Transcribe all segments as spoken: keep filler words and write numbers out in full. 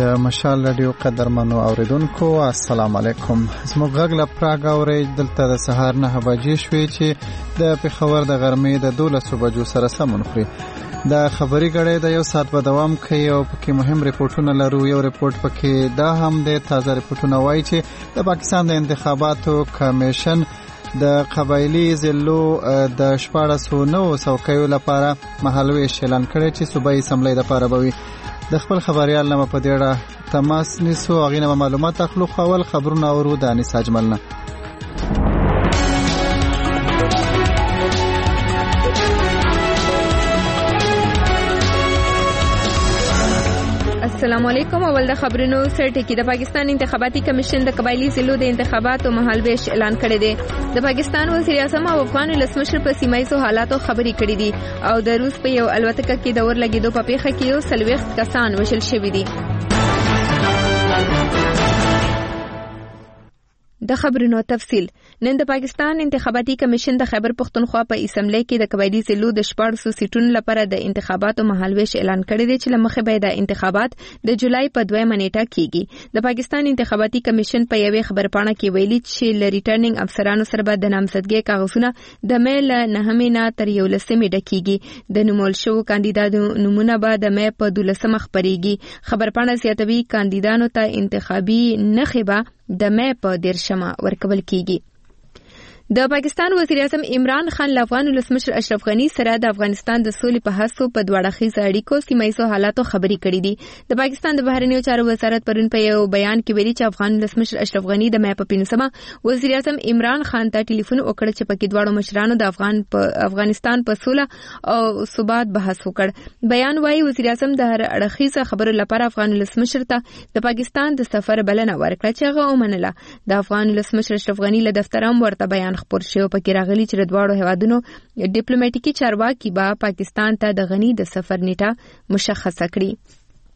د مشال رادیو قدرمنو اوریدونکو السلام علیکم. زموږ غږ له پراګ اورئ. دلته د سهار نه بجې شوې چې د پېښور د غرمې د دولسو بجو سره سمون خوري. د خبري غړې د یو ساعت په دوام کوي او پکې مهم ریپورتونه لرو. یو ریپورت پکې دا هم د تازه ریپورتونه وایي چې د پاکستان د انتخاباتو کمیشن د قبایلی ضلعو د شپاړسو نوو څوکیو لپاره مهالویش اعلان کړی چې صوبایي اسمبلی لپاره به وي. د خپل خبريال نه په دې اړه تماس نیسو. هغې نه معلومات اخلو. خو اول خبرونه اورو د انیسا اجمل نه. السلام علیکم. اول د خبرونو سرټکی. د پاکستان انتخاباتي کمیشن د قبایلی ضلعو د انتخاباتو مهالویش اعلان کړی دی. د پاکستان وزیر اعظم او افغان ولسمشر په سیمایي حالاتو خبرې کړې دي او د روس په یو الوتکه کې د ورلګېدو په پیښه کې یو څلوېښت کسان وژل شوي دي. د خبرونو تفصیل. نن د پاکستان انتخاباتي کمیشن د خیبر پختونخوا په اسمبلی کې د قبایلی ضلعو د شپاړسو سیټونو لپاره د انتخاباتو مهالویش اعلان کړی دی چې له مخې به د انتخابات د جولای په دویمه نیټه کیږي. د پاکستان انتخاباتي کمیشن په یوې خبرپاڼه کې ویلي چې له ریټرنینګ افسرانو سره به د نامزدګۍ کاغذونه د مې له نهمې نه تر یولسمې ډکیږي. د نومول شوو کاندیدانو نومونه به د مې په دولسمه خپریږي. خبرپاڼه زیاتوي کاندیدانو ته انتخابي نښې به د مې په دیرشمه ورکول کیږي. د پاکستان وزیر اعظم عمران خان له افغان ولسمشر اشرف غنی سره د افغانستان د سولې په هڅو په دواړه خیزه اړیکو سیمایي حالاتو خبرې کړې دي. د پاکستان د بهرنیو چارو وزارت پرون په یو بیان کې ویلي چې افغان ولسمشر اشرف غنی د مې په پنځمه وزیر اعظم عمران خان ته ټلیفون وکړ چې پکې دواړو مشرانو د افغان په افغانستان په سوله او ثبات بحث وکړ. بیان وايي وزیر اعظم د هر اړخیزه خبرو لپاره افغان ولسمشر ته د پاکستان د سفر بلنه ورکړه چې هغه ومنله. د افغان ولسمشر اشرف غنی له دفتر هم ورته بیان خپور شو. پکې راغلي چې د دواړو هیوادونو ډیپلوماټیکي چارواکي به پاکستان ته د غنی د سفر نیټه مشخصه کړي.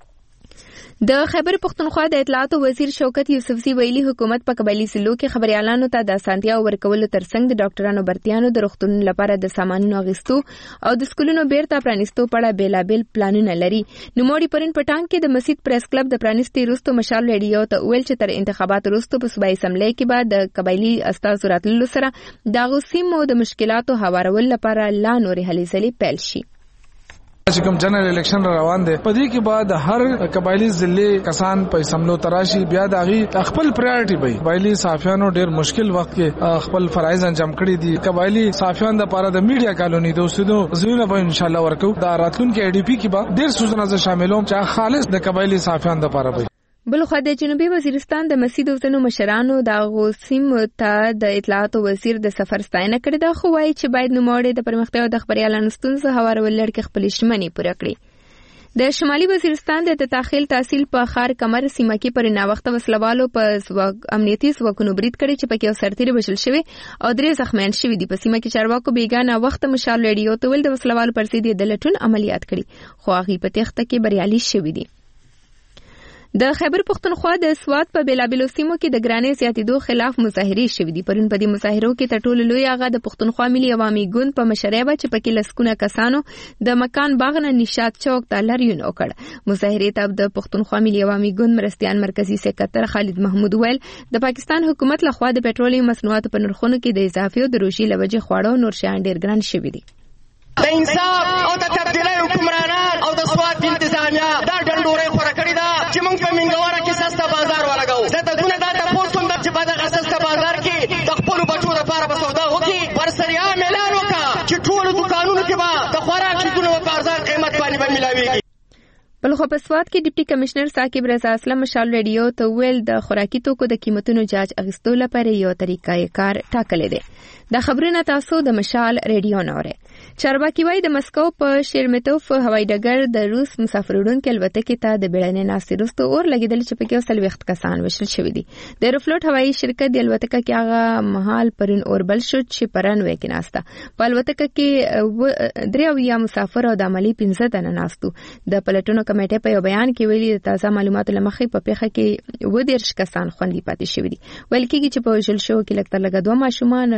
د خیبر پختونخوا د اطلاعاتو وزیر شوکت یوسفزي ویلي حکومت په قبایلی ضلعو کې خبريالانو ته د اسانتیا ورکولو ترڅنګ د ډاکټرانو برتیانو د روغتونونو لپاره د سامانونو اغوستو او د سکولونو بیرته پرانیستو په اړه بیلابیل پلانونه لري. نوموړي پرون په ټانګ کې د مسجد پریس کلب د پرانیستي وروسته مشال ریډیو ته ویل چې تر انتخاباتو وروسته په صوبایي اسمبلی کې به د قبایلی استازو راتللو سره د هغو سیمو د مشکلاتو هوارولو لپاره لا نورې هلې ځلې پیل شي. چې کوم جنرال الیکشن روان دي په دې کې بعد هر قبایلی ضلع کسان په سملو تراشي بیا د غي خپل پرایورټي وي. قبایلی صحافیانو ډېر مشکل وخت کې خپل فرایض انجام کړی دي. قبایلی صحافیان د لپاره د میډیا کالونی د اوسېدو زمينه به ان شاء الله ورکو. د راتلونکو ای ډی پی کې به ډېر سوزنه شاملوم چې خالص د قبایلی صحافیان د لپاره وي. بلخوا د جنوبي وزیرستان د مسجد وزنو مشرانو د غوسیم ته د اطلاعاتو وزیر د سفر ستاینه کړې ده. خو وایي چې باید نوموړي د پرمختیا او د خبريالانو ستونزې هوارول لړ کې خپل شمنې پوره کړي. د شمالي وزیرستان د تداخل تحصیل په خار کمر سیمه کې پر ناوخته وسلوالو په امنیتي ځواکونو برید کړي چې پکې یو سرتیری وژل شوی او درې زخمیان شوي دي. په سیمه کې چارواکو بیګانه وخت مشال ریډیو ته ول د وسلوالو پر ضد د لټون عملیات کړي خو هغه په تخته کې بریالي شوي دي. د خیبر پختونخوا د سوات په بیلابیلو سیمو کې د ګرانۍ زیاتېدو خلاف مظاهرې شوې دي. پرون په دې مظاهرو کې تر ټولو لوی هغه د پختونخوا ملي عوامي ګوند په مشرۍ وه چې پکې لسګونه کسانو د مکان باغ نه نشاط چوک ته لاریون وکړ. مظاهرې ته د پختونخوا ملي عوامي ګوند مرستیان مرکزی سکرټر خالد محمود ویل د پاکستان حکومت لخوا د پټرولیم مصنوعاتو په نرخونو کې د اضافي او د روشي لوجې خواړو نور شیان ډېر ګران شوي دي. د انصاف او د تبدیلۍ حکمرانان او د سوات انتظامیه دا ډنډورۍ خوره کړې ده چې موږ په منګوره کې سسته بازار ولګوو. زه د دونه دا تپوس کوم چې په دغه سسته بازار کې د خپلو بچو دپاره به سودا وکړي. ورسره عام اعلان وکړه چې ټولو دوکانونو کې به د خوراک چیزونه په ارزان قیمت باندې به میلاویږي. بلخوا په سوات کې ډیپټي کمشنر ثاقب رضا اسلم مشال ریډیو ته ویل د خوراکي توکو د قیمتونو جاج اخیستو لپاره یو طریقه کار ټاکلی دی. د خبرونه تاسو د مشال ریډیو نه اورئ. چارواکي وايي د مسکو په شیرمتوف هوایي ډګر د روس مسافروړونکو الوتکې ته د بیړنۍ ناستې وروسته اور لګېدل چې پکې یو څلوېښت کسان وژل شوي دي. د ایروفلوټ هوایي شرکت د الوتکه کې هغه مهال پرون اور بل شو چې په رنوی کې ناسته. په الوتکه کې درې اویا مسافر او د عملي پنځه تنه ناستو. د پلټونو کمیټې په یو بیان کې ویلي د تازه معلوماتو له مخې په پیښه کې اووه دېرش کسان خوندي پاتې شوي دي. ویل کېږي چې په وژل شوو کې لږ تر لږه دوه ماشومان یو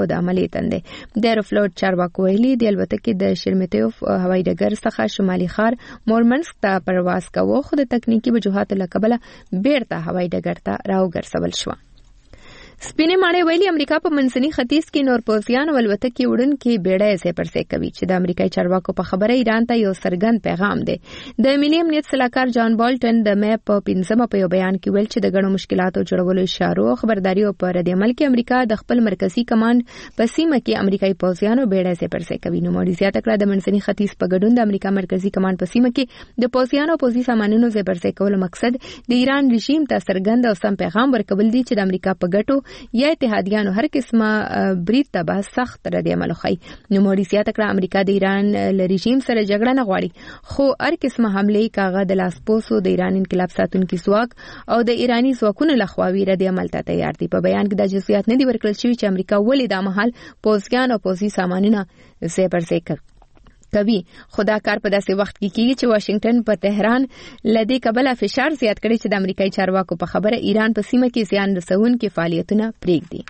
د عملي تندې د ایروفلوټ چارواکو ویلي د الوتکې د شرمتیوف هوایي ډګر څخه شمالي ښار مورمنسک ته پرواز کاوه خو د تکنیکی وجوهاتو له کبله بیرته هوایي ډګر ته راوګرځول شو. سپینې ماڼۍ ویلي امریکا په منځني ختیځ کې نور پوځیان او الوتکې وړونکي بیړۍ ځای پر ځای کوي چې د امریکایي چارواکو په خبره ایران ته یو څرګند پیغام دی. د ملي امنیت سلاکار جان بالټن د مې په پنځمه په یو بیان کې ویل چې د ګڼو مشکلاتو جوړولو اشارو او خبرداريو په رد عمل کې امریکا د خپل مرکزی کمانډ په سیمه کې امریکایي پوځیانو بیړۍ ځای پر ځای کوي. نو موري زیاته کړه د منځني ختیځ په ګډون د امریکا مرکزی کمانډ په سیمه کې د پوځیانو او پوځي سامانونو ځای پر ځای کولو مقصد د ایران رژیم ته څرګند او سم پیغام ورکول دي چې د امریکا په ګټو یا اتحاد یانو هر قسمه برید ته به سخت رد عمل وکړي. نو موري زیاته کړه امریکا د ایران له رژیم سره جګړه نه غواړي خو هر قسمه حمله کاغه د لاسپوسو د ایران انقلاب ساتونکو ځواک او د ایرانی ځواکونو لخوا وی رد عمل ته تیار دي. په بیان کې د جزئیات نه دي ورکړل شوی چې امریکا ولې د مهال پوځیان او پوځي سامانونه ځای پر ځای کوي. خدا کار په داسې وخت کې کیږي چې واشنگټن په تهران لدې کبله فشار زیات کړي چې د امریکایي چارواکو په خبره ایران په سیمه کې زیان رسونکي فعالیتونه پرېږدي.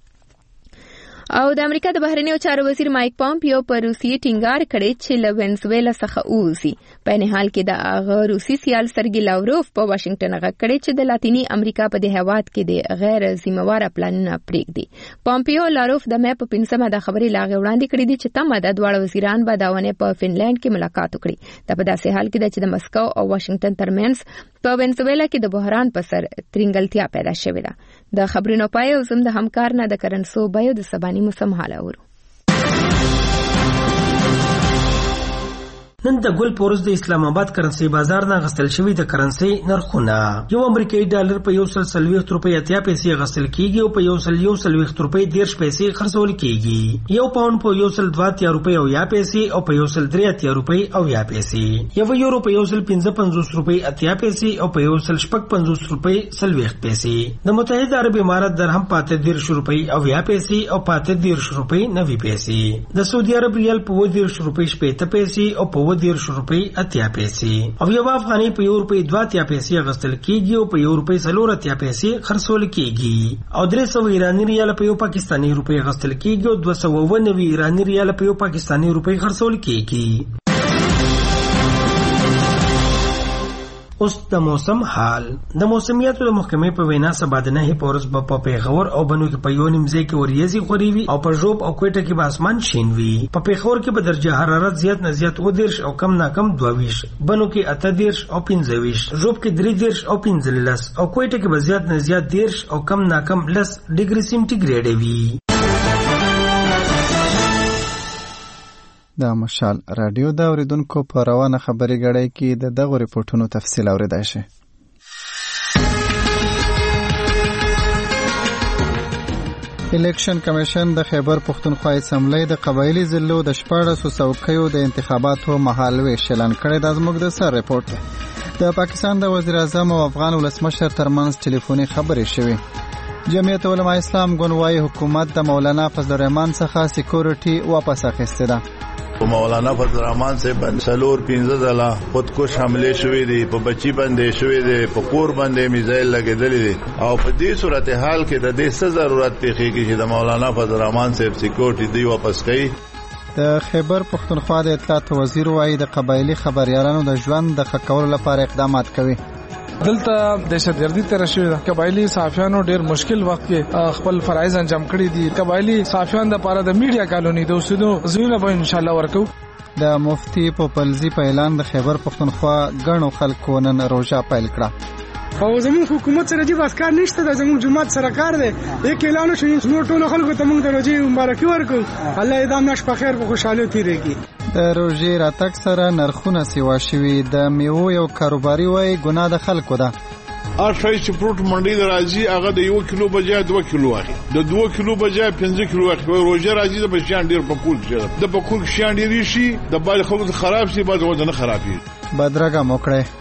او د امریکا د بهرنیو چارو وزیر مایک پامپیو په روسیې ټینګار کړی چې له وینزویلا څخه اوزي. په نه حال کې د هغه روسي سیال سرګي لاوروف په واشنگټن غږ کړی چې د لاتینی امریکا په دې هیواد کې د غیر ذمہواره پلانونه پرېږدي. پامپیو لاوروف د مې په پنځمه د خبرې لاغې وړاندې کړې دي چې تمه د دواړو وزیران به د ونه په فنلند کې ملاقات وکړي. دا په داسې حال کې ده چې د مسکو او واشنگټن ترمنځ په وینزویلا کې د بحران په سر ترنګلتیا پیدا شوې ده. د خبرونو پای او زم د همکار نه د کرنسو بایو د سباني موسم حال اورو. نن د ګل پورز د اسلام آباد کرنسي بازار نه غستل شوی د کرنسي نرخونه یو امریکایي ډالر په یو سل سلويخت روپۍ اتیا پیسې غستل کیږي او په یو سل یو سلويخت روپۍ دیرش پیسې خرڅول کیږي. یو پاوند په یو سل دوه اتیا روپۍ او یا پیسې او په یو سل درې اتیا روپۍ او یا پیسې. یو یورو په یو سل پنځه پنځوس روپۍ اتیا پیسې او په یو سل شپږ پنځوس روپۍ سلويخت پیسې. د متحده عرب امارات درهم پاته دیرش روپۍ او یا پیسې او پاته دیرش روپۍ نوي پیسې. د سعودي عرب ریال په و دیرش روپۍ شپېته پیسې او په دیرش روپۍ اتیا پیسې. او یو افغاني په یو روپۍ دوه اتیا پیسې غستل کیږي او په یو روپۍ څلور اتیا پیسې خرڅول کیږي. او درې سوه ایراني ریال په یو پاکستاني روپۍ غستل کیږي او دوه سوه اووه نوي ایراني ریال په یو پاکستاني روپۍ خرڅول کیږي. اوس د موسم حال. د موسمیاتو د محکمې په وینا سبا د نهي پورس په پیښور او بنو کې په یو نیمځای کې وریځي خوري وي او په ژوب او کوټه کې به اسمان شین وي. په پیښور کې به درجه حرارت زیات نه زیات و دیرش او کم نه کم دوه ویش، بنو کې اته دیرش او پنځه ویش، ژوب کې درې دیرش او پنځه لس او کوټه کې به زیات نه زیات دیرش او کم نه کم لس ډیګري سینټیګریډ وي. د مشال رادیو د اوریدونکو په روانه خبري غړی کې د دغه ریپورتونو تفصیل اوریدای شي. الیکشن کمیشن د خیبر پختونخوا اسمبلی د قبایلی ضلعو د شپاړسو څوکیو د انتخاباتو مهالویش اعلان کړی. د زموږ د سر ریپورت د پاکستان د وزیر اعظم او افغان ولسمشر ترمنځ ټلیفوني خبرې شوې. جمعیت علماء اسلام ګوند حکومت د مولانا فضل الرحمن څخه سکیورټي واپس اخیسته ده. مولانا فضل الرحمن سے سلور پینځه ځله خودکش حمله شوې دي، په بچی باندې شوې دي، په کور باندې میزایل لګېدلې دي او په دې صورتحال کې د دې څه ضرورت پیښیږي چې د مولانا فضل الرحمن سے سکیورټي دی واپس کړي. د خیبر پختونخوا د اطلاعات وزیر وايي د قبایلی خبريالانو د ژوند د ښه کولو لپاره اقدامات کوي. دلته دهشتګردي تر شوې ده. قبایلی صحافیانو ډېر مشکل وخت کې خپل فرایض انجام کړي دي. قبایلی صحافیان د لپاره د میډیا کالوني د اوسېدو ځایونه به ان شاء الله ورکو. د مفتی په پلزي په اعلان د خیبر پختونخوا غنو خلکو نن روزه پیل کړه. او زموږ حکومت سره دې باسکار نشته، د زموږ جماعت سره کار دی. یک اعلان شوی نو ټول خلکو ته موږ د روزي مبارکي ورکو. الله دې دام نش په خیر په خوشاله تیریږي. د روزي راتګ سره نرخونه سیوا شوي. د میوو یو کاروباري وای ګناه د خلکو ده. ار شای چې فروټ منډي د راځي هغه د یو کیلو بجای دوه کیلو اخی، د دوه کیلو بجای پنځه کیلو اخی. روزه راځي د بشیان ډیر په پول شه، د په کول شیان ډیر شي، د بل خلکو خراب شي، بعض وځنه خرابي. بدرګه موکړه.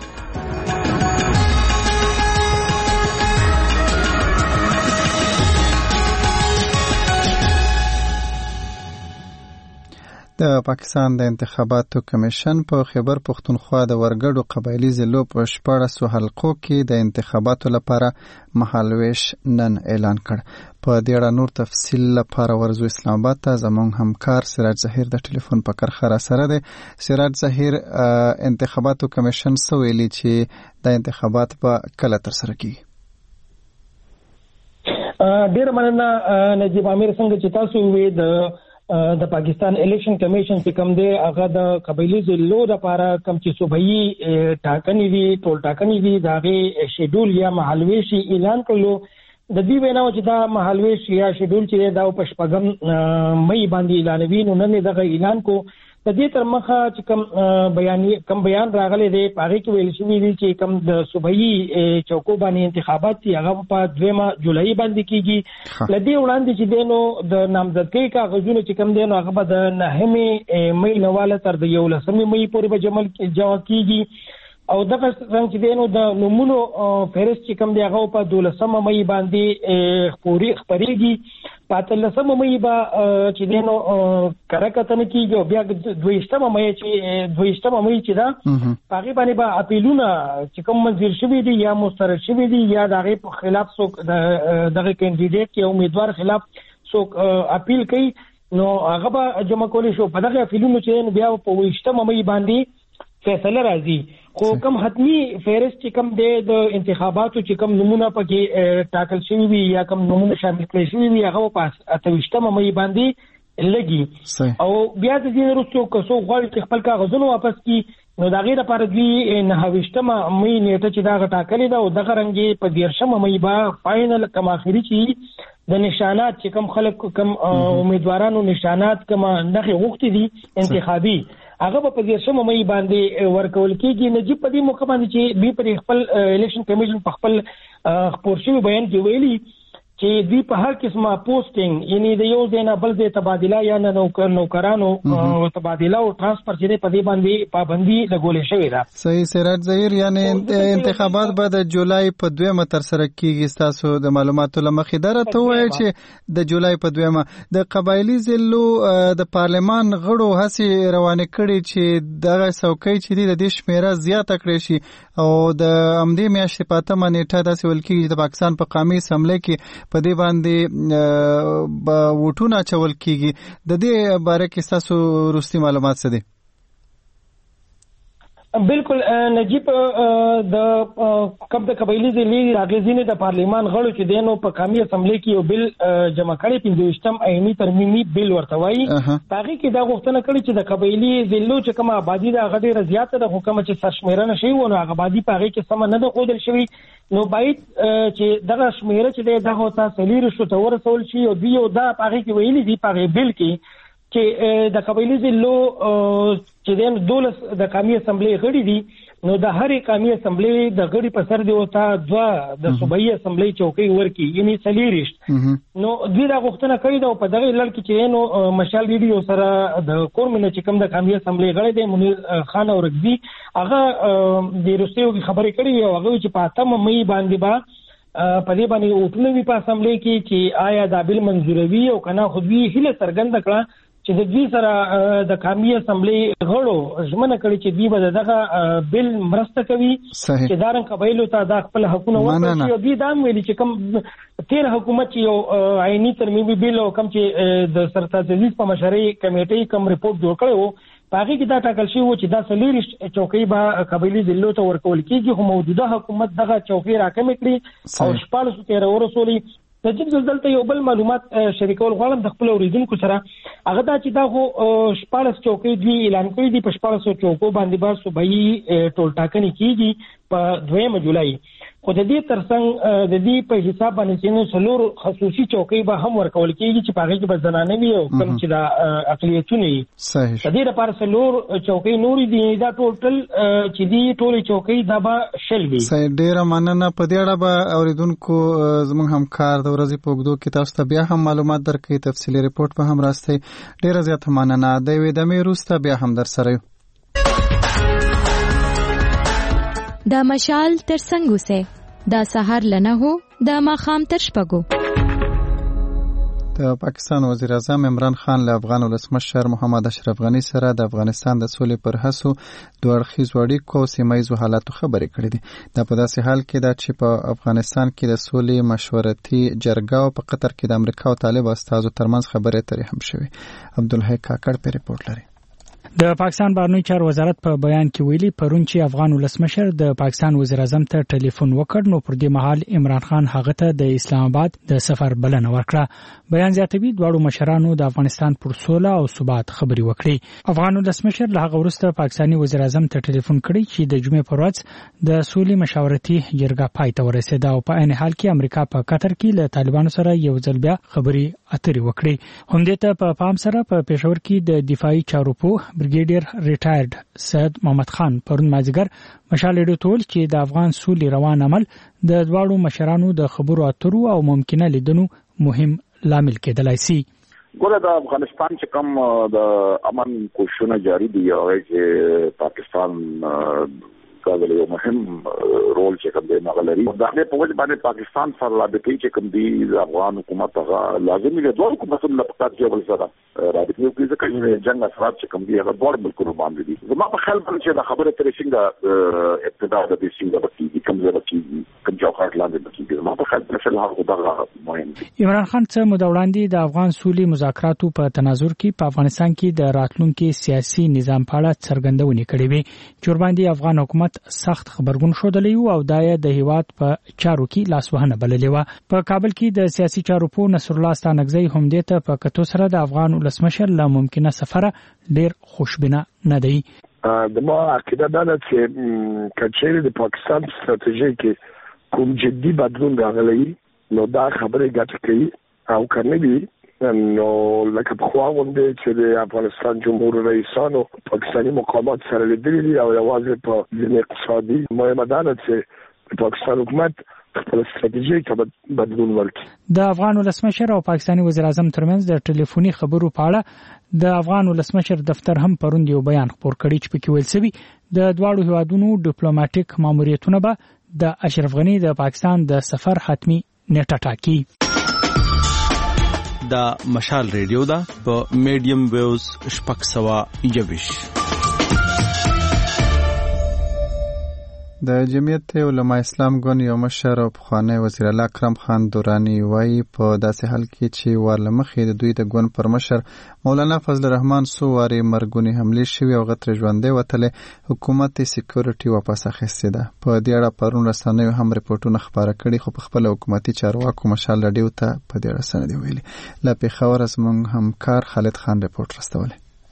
د پاکستان د انتخاباتو کمیشن په خیبر پښتونخوا د ورګړو قبایلی ضلعو په شپاړسو حلقو کې د انتخاباتو لپاره مهالویش نن اعلان کړ. په دې اړه نور تفصیل لپاره ورزو اسلام آباد ته زموږ همکار سراج ظهیر د ټلیفون په کرخه را سره دی. سراج ظهیر، انتخاباتو کمیشن څه ویلي چې د انتخابات به کله ترسره کیږي؟ ډیر مننه نجیب امیر، څنګه چې تاسو وی د د پاکستان الیکشن کمیشن چې کوم دی هغه د قبایلی ضلعو لپاره کوم چې صوبایي ټاکنې دي، ټول ټاکنې دي، د هغې شیډول یا مهالویش اعلان کړلو. د دې ویناو چې دا مهالویش یا شیډول چې دا په شپږم مې باندې اعلانوي، نو نن دغه اعلان کو. د دې تر مخه چې کوم بیان کوم بیان راغلی دی په هغې کې ویل شوي دي چې کوم د صوبایي چوکو باندې انتخابات دي هغه په دویمه جولای باندې کیږي. له دې وړاندې چې دی نو د نامزدګۍ کاغذونه چې کوم دی نو هغه به د نهمې مې نه واله تر د یولسمې مې پورې به جمع کیږي. او دغه څنګه چې دی نو د نومونو فهرست چې کوم دی هغه په دولسمه مې باندې خپرېږي. په اتلسمه مې به چې دی نو کره کتنه کېږي او بیا دویشتمه مې چې دویشتمه مې چې ده په هغې باندې به اپیلونه چې کوم منظور شوي دي یا مسترد شوي دي یا د هغې په خلاف څوک دغه کینډیډیټ یا امیدوار خلاف څوک اپیل کوي نو هغه به جمع کولی شو. په دغه اپیلونو چې بیا په اوویشتمه مې باندې فیصله راځي. خو کم حتمی فهرست چې کم دی د انتخاباتو چې کم نمونه پکې ټاکل شوي وي یا کم نمونه شامل کړی شوي وي هغه په اتهویشتمه مې باندې لګي. او بیا د دې وروسته که څوک غواړي چې خپل کاغذونه واپس کړي نو د هغې لپاره دوی نهه مې نیټه چې دغه ټاکلې ده او دغه رنګې په دیرشمه مې به فاینل کم آخري چې د نشانات چې کم خلک کم امیدوارانو نشانات کم نښې غوښتي دي انتخابي هغه په دیرشمه مې باندې ورکول کېږي. نجیب په دې موقع باندې چې دوی پر خپل الیکشن کمیشن په خپل خپور شوي بیان کې ویلي چې دوی په هر قسمه پوسټینګ یعنی د یو ځای نه بل ځای تبادله یا نوکرانو تبادله او ترانسفر چې په دې باندې پابندي لګولې شوې ده. صحیح سراج ظهیر، یعنی انتخابات به د جولای په دویمه ترسره کیږي. ستاسو د معلوماتو له مخې دا راته ووایه چې د جولای په دویمه د قبایلي ضلعو د پارلمان غړو هڅې روانې کړي چې دغه څوکۍ چې دي د دې شمېره زیاته کړی شي او د همدې میاشتې په اتمه نیټه داسې ویل کېږي چې د پاکستان په قومي اسمبلۍ کې په دې باندې به ووټونه اچول کېږي. د دې باره کې ستاسو وروستي معلومات څه دي؟ بالکل نجیب، د کم د قبایلي ضلعې هغې ځینې د پارلمان غړو چې دی نو په قومي اسمبلۍ کې یو بل جمع کړی پنځویشتم عیني ترمیمي بل ورته وایي. په هغې کې دا غوښتنه کړې چې د قبایلي ضلعو چې کومه آبادي ده هغه ډېره زیاته ده خو کومه چې سرشمېرنه شوې وه نو هغه آبادي په هغې کې سمه نه ده ښودل شوې نو باید چې دغه شمېره چې دی دغه ته څلېرویشتو ته ورسول شي او دوی یو دا په هغې کې ویلي دي په هغې بل کې چې د قبایلي ضلعو چې دی دولس د قومي اسمبلۍ غړي دي نو د هرې قومي اسمبلۍ د غړي په سر دی ورته دوه د صوبایي اسمبلۍ چوکۍ ورکړي یعنې څلېرویشت. نو دوی دا غوښتنه کړې ده او په دغې لړ کې چې دی نو مشال ریډیو سره د کورمینه چې کوم د قومي اسمبلۍ غړی دی منیر خان اورکزي هغه د وروستیو کې خبرې کړې وي او هغه وایي چې په اتمه مې باندې به په دې باندې ووټونه وي په اسمبلۍ کې چې آیا دا بل منظوروي او که نه. خو دوی هیله څرګنده کړه چې د دوی سره د قومي اسمبلۍ غړو ژمنه کړې چې دوی به دغه بل مرسته کوي چې دا رنګ قبایلو ته دا خپل حقونه ورکړي. او دوی دا هم ویلي چې کوم تېر حکومت چې یو عیني ترمیمي بل او کوم چې د سرتاج عزیز په مشرۍ کمیټۍ کوم رپورټ جوړ کړی و په هغې کې دا ټاکل شوي و چې دا څلېرویشت چوکۍ به قبایلي ضلعو ته ورکول کېږي خو موجوده حکومت دغه چوکۍ راکمې کړي او شپاړسو ته یې راورسولي. نجیب زه دلته یو بل معلومات شریکول غواړم د خپلو اورېدونکو سره. هغه دا چې دا خو شپاړس چوکۍ دوی اعلان کړي دي په شپاړسو چوکو باندې به صوبایي ټولټاکنې کېږي په دویمه جولای. خو د دې ترڅنګ د دې په حساب باندې چې نو څلور خصوصي چوکۍ به هم ورکول کېږي چې په هغې کې به زنانه وي او کوم چې دا اقلیتونه وي. د دې لپاره څلور چوکۍ نورې دي دا ټوټل چې دي ټولې چوکۍ دا به شل وي. صحیح، ډېره مننه. په دې اړه به اورېدونکو زموږ همکار د ورځې په اوږدو کې تاسو ته بیا هم معلومات درکوي، تفصیلي رپورټ به هم راستئ. ډېره زیاته مننه. د یوې دمې وروسته بیا هم در سره یو. دا مشال تر څنګ اوسئ، دا سهار لنه هو دا ماښام تر شپږو. د پاکستان وزیر اعظم عمران خان له افغان ولسمشر محمد اشرف غني سره د افغانستان د سولې پر هڅو دوه اړخیزو اړیکو او سیمه ییزو حالاتو خبرې کړې دي. دا په داسې حال کې ده چې په افغانستان کې د سولې مشورتي جرګه او په قطر کې د امریکا او طالب استازو ترمنځ خبرې اترې هم شوې. عبدالحی کاکړ په ریپورت لري. د پاکستان بهرنیو چارو وزارت په بیان کې ویلي پرون چې افغان ولسمشر د پاکستان وزیر اعظم ته ټلیفون وکړ نو پر دې مهال عمران خان هغه ته د اسلام آباد د سفر بلنه ورکړه. بیان زیاتوي دواړو مشرانو د افغانستان پر سوله او ثبات خبرې وکړي. افغان ولسمشر له هغه وروسته پاکستاني وزیر اعظم ته ټلیفون کړی چې د جمعې پر ورځ د سولې مشاورتي جرګه پای ته ورسېده او په عین حال کې امریکا په قطر کې له طالبانو سره یو ځل بیا خبرې اترې وکړي. همدې ته په پام سره په پېښور کې د دفاعي چارو پوه بریګیډیر ریټایرډ سید محمد خان پرون مازیګر مشال اډوتول چې د افغان سولې روان عمل د دواړو مشرانو د خبرو اترو او ممکنه لیدنو مهم لامل کېدلای شي. ګوره د افغانستان چې کوم د امن کوششونه جاری دي او چې پاکستان کاغلی یو مهم رول چې کوم دی نغلري دا په وجه باندې پاکستان سره رابطې چې کوم دی د افغان حکومت هغه لازمي دی دوه حکومتونو لپاره چې ول سره رابطې کوي ځکه چې جنگ اثرات چې کوم دی هغه دوه ملکونو باندې دي. زما په خیال باندې چې دا خبره ترې څنګه ابتدا د دې څنګه بکیږي کوم ځای بکیږي کوم جوهر لاندې بکیږي. زما په خیال باندې هغه دا مهم دی. عمران خان څه مده وړاندې د افغان سولې مذاکراتو په تناظر کې په افغانستان کې د راتلونکي سیاسي نظام په اړه څرګندونې کړې وې چې ورباندې افغان حکومت سخت خبرګون ښودلی و او دا د هیواد په چارو کې لاسوهنه بللې وه. په کابل کې د سیاسي چارو پوه نصر الله ستانکزی همدې ته په کتو سره د افغان ولسمشر له ممکنه سفره ډیر خوشبینه نه دی. د ما عقیده دا ده چې کچېرې د پاکستان ستراتیژي کې کوم جدي بدلون راغلی نو دا خبرې ګټه کوي او کنه دي نو لکه په خوا غونډې چې د افغانستان جمهور رئیسانو پاکستاني مقامات سره لیدلي دي او یوازې په ځینې اقتصادي مهمه ده چې د پاکستان حکومت خپل ستراتیژي ته بدلون ورکړي. د افغان ولسمشر او پاکستاني وزیر اعظم ترمنځ د ټلیفوني خبرو په اړه د افغان ولسمشر دفتر هم پروند یو بیان خپور کړی چې پکې ویل شوی د دواړو هیوادونو ډیپلوماټیک ماموریتونه به د اشرف غني د پاکستان د سفر حتمی نیټه ټاکي. دا مشال ریډیو دا په میډیم ویوز شپږ سوه یوویش. د جمعیت علماء اسلام ګوند یو مشر او پخوانی وزیر اعلی اکرم خان دورانی وایي په داسې حال کې چې ور لمخې د دوی د ګوند پر مشر مولانا فضل الرحمن څو وارې مرګونې حملې شوې او غترې ژوندۍ وتلې حکومت یې سکیورټي واپس اخیستې ده. په دې اړه پرون رسنیو هم رپورټونه خپاره کړي خو په خپله حکومتي چارواکو مشال راډیو ته په دې اړه څه نه دي ویلي. له پېښوره زموږ همکار خالد خان رپورټ راستولی.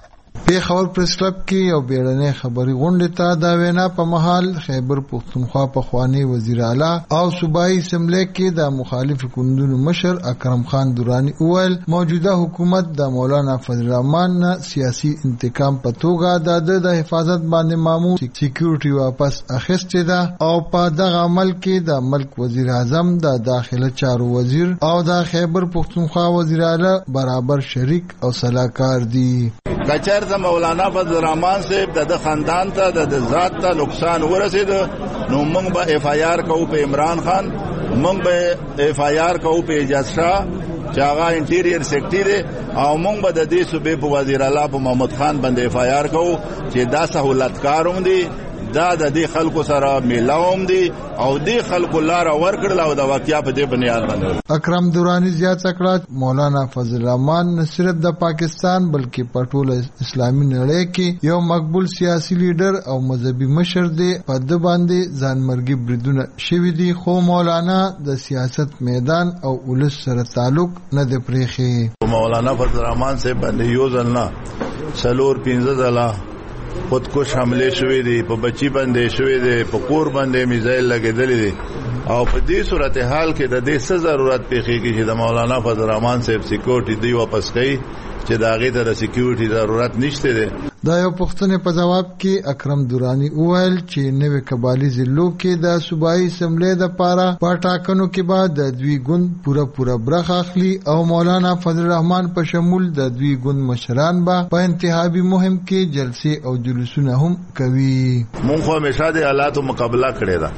پیښور پریس کلب کې یو بیړنۍ خبري غونډه ته دا وینا په محل خیبر پښتونخوا په خوانی وزیر اعلی او صوبایي اسمبلی کې د مخالف ګوندونو مشر اکرم خان دورانی اول موجوده حکومت د مولانا فضل الرحمن سیاسي انتقام په توګه د د حفاظت باندې مامور سکیورټي واپس اخیستې ده او په دغه عمل کې د ملک وزیر اعظم د داخله چارو وزیر او د خیبر پښتونخوا وزیر اعلی برابر شریک او صلاحکار دي. کچر د مولانا فضل الرحمن صاحب د خاندان ته د ذات ته نقصان ورسید نو موږ به اف آی آر کوو په عمران خان موږ به اف آی آر کوو په اجاز شاه چې هغه انټیریر سیکټری او موږ به د دې صوبې په وزیر اعلی په محمد خان باندې اف آی آر کوو چې دا سہولتکاروم دي دا د دې خلکو سره میلاوم دي او دې خلکو لار ورکړل او د واقعیا په دې بنیاد باندې. اکرم دورانی زیات کړه مولانا فضل الرحمن نه صرف د پاکستان بلکې په ټول اسلامي نړۍ کې یو مقبول سیاسي لیډر او مذهبي مشر دی. په د باندې ځانمرګي بریدونه شوي دي خو مولانا د سیاست میدان او ولس سره تعلق نه دی پرېښی. مولانا فضل الرحمن صاحب باندې یو ځل نه څلور پنځه ځله خودکش حمله شوې دي په بچی باندې شوې دي په کور باندې میزایل لګېدلې دي او په دې صورتحال کې د دې څه ضرورت پیښیږي چې د مولانا فضل الرحمن صاحب سکیورټي دی واپس کړي چې دا غي ته د سکیورټي ضرورت نشته دي. دا یو پښتنه په جواب کې اکرم دورانی وویل چې نوې قبایلی ضلعو کې د صوبایي اسمبلی د پاره په ټاکنو کې بعد د دوی ګوند پورا پورا برخه اخلي او مولانا فضل الرحمن په شمول د دوی ګوند مشران به په انتخابي مهم کې جلسې او جلوسونه هم کوي. مونږ خو همیشه د حالاتو مقابله کړې ده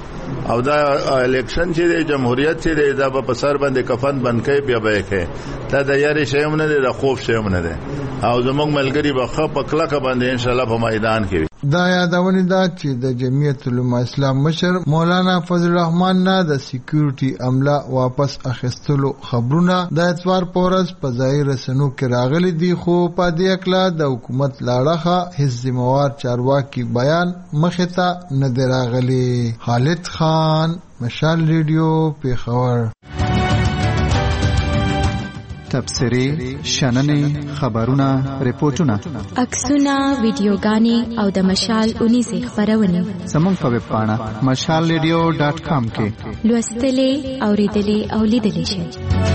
او دا الیکشن چې د جمهوریت چې دا په سر باندې کفن بنکې بیا به کې دا د یاري شیم نه دی د خوف شیم نه دی او زموږ ملګری به خپ کلک باندې ان شاء الله په میدان کې دا یادونه ده چې د جمعیت العلماء اسلام مشر مولانا فضل الرحمن نه د سکیورټي عمله واپس اخیستلو خبرونه د اتوار پورس په ځای رسنو کې راغلي دي خو په دې اکلا د حکومت لاړه هیڅ ذمہوار چارواکي بیان مخه ته نه دی راغلي. خالد خان، مشال ریډیو، پیښور. تبصری، شننې، خبرونه، ریپورتونه، عکسونه، ویډیوګانې او د مشال اونیزې خبرونه زموږ په ویب پاڼه مشال ریډیو ډاټ کام کې لوستلې، اوریدلې او لیدلې شئ.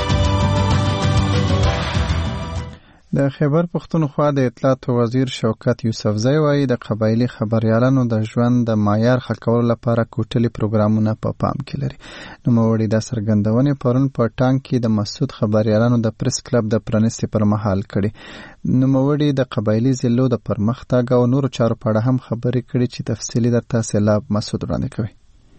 د خیبر پختونخوا د اطلاعات وزیر شوکت یوسفزی وایي د قبایلی خبريالانو د ژوند د معیار ښه کولو لپاره کوټلي پروګرامونه په پا پام کې لري. نوموړي د څرګندونې پرون په ټانګ کې د مسعود خبريالانو د پریس کلب د پرانیستي پر مهال کړي. نوموړي د قبایلی ضلعو د پرمختګ او نورو چارو په اړه هم خبرې کړي چې تفصیلي درته سیلاب مسعود وړاندې کوي.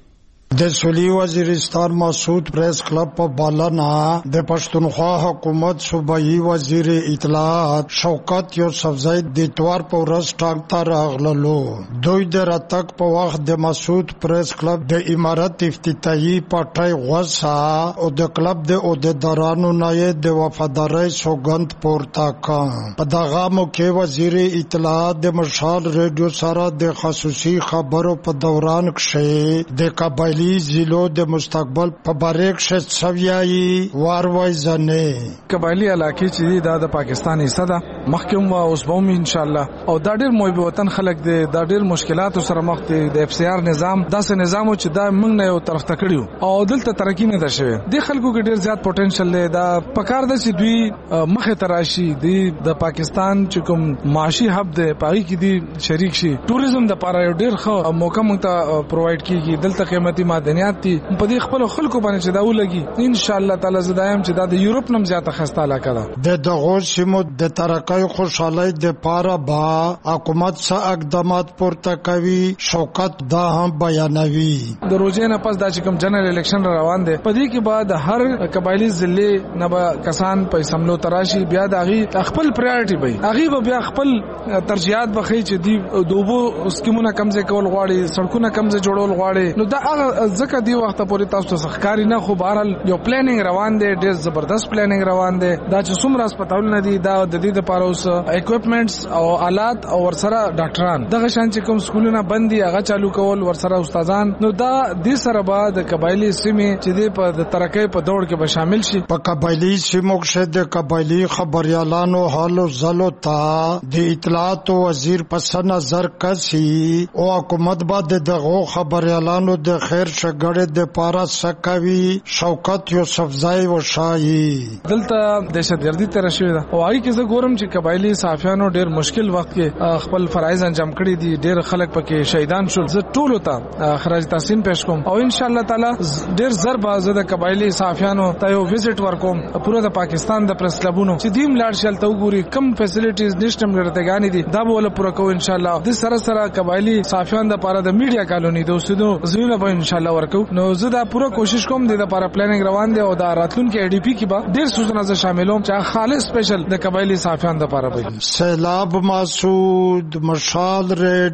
د سویلي وزیرستان مسعود پریس کلب په بالنا د پښتونخوا حکومت صوبایي وزیر اطلاعات شوکت یوسفزی د اتوار په ورځ ټانګ ته راغللو. دوی د راتګ په وخت د مسعود پریس کلب د امارت افتتاحي پټۍ غوسه او د کلب د عہدیدارانو نه د وفادارۍ سوګند پورته کړ. په دغه موقع وزیر اطلاعات د مشال ریډیو سره د خصوصي خبرو په دوران کې د قبایلی ضلعو د مستقبل په باره کې سویایي واروي ځنه قبایلی علاقې چې دی دا د پاکستان حصہ ده محکم و اوس به ان شاء الله او دا ډېر محب وطن خلک دي دا ډېر مشکلات سره مخ دي. د اف سی آر نظام داسې نظام چې دا موږ نه یو طرف ته کړیو او دلته ترقی نه ده شوی. د خلکو کې ډېر زیات پوتنشل دی. دا پکار ده چې دوی مخه تراشي دی د پاکستان چې کوم معاشي هب دی پای کې دی شریک شي. ټوریزم د لپاره یو ډېر ښه موقع موږ ته پرووایډ کیږي. دلته قیمتي معدنیات دي په دې خپل خلکو باندې چې دا ولګي ان شاء الله تعالی زدایم چې دا د یورپ نم زیاته خسته علاقه ده. د دغه سیمو د ترقۍ خوشحالۍ د پاره با حکومت څخه اقدامات پورته کوي. شوکت دا هم بیانوي د روزې نه پس دا چې کوم جنرال الیکشن روان دي په دې کې بعد هر قبایلی ضلع نه به کسان په سملو تراشي بیا د هغه خپل پرایورټي وي هغه بیا خپل ترجیحات بخي چې دی دوبو سکیمونه کمزې کول غواړي سړکونه کمزې جوړول غواړي. نو دا ځکه دی وخت پورې تاسو ته ښکاری نه خو بهرحال یو پلانینګ روان دی ډېر زبردست پلانینګ روان دی. دا چې څومره هسپتالونه دي دا د دې لپاره اوس اکوپمنټس او آلات او ورسره ډاکټران دغه شان چې کوم سکولونه بند دي هغه چالو کول ورسره استادان. نو دا د سره بعد قبایلی سیمې چې د په ترقۍ په دور کې به شامل شي. په قبایلی سیمو کې د قبایلی خبريالانو حالو زلو ته د اطلاعات وزیر پس نظر کسي او حکومت باندې دغه خبريالانو د خیر شګړې د پارا سکوي. شوکت یوسفزی وشایي دلته دهشتګردي تر شوې ده او هغه کې زه ګورم چې قبایلی صحافیانو ډېر مشکل وخت کې خپل فرایض انجام کړي دي. ډېر خلک پکې شهیدان شول. زه ټول ته خراج تحسین پېښ کوم او ان شاء الله تعالی ډېر زر بازه د قبایلی صحافیانو ته یو وزټ ورکوم پوره د پاکستان د پریس کلبونو چې دیم لاړ شل ته وګوري کم فیسیلیټیز نشټم ګرځېګانی دي دا به ول پوره کو ان شاء الله. د سره سره قبایلی صحافیان د لپاره د میډیا کالونی د اوسېدو زمينه به ان شاء الله ورکو. نو زه دا پوره کوشش کوم د لپاره پلانینګ روان دی او دا راتلونکو ای ډی پی کې به ډېر سوزونه ز شاملوم چې خالص سپیشل د قبایلی صحافیان د لپاره وي. سیلاب مسعود، مشال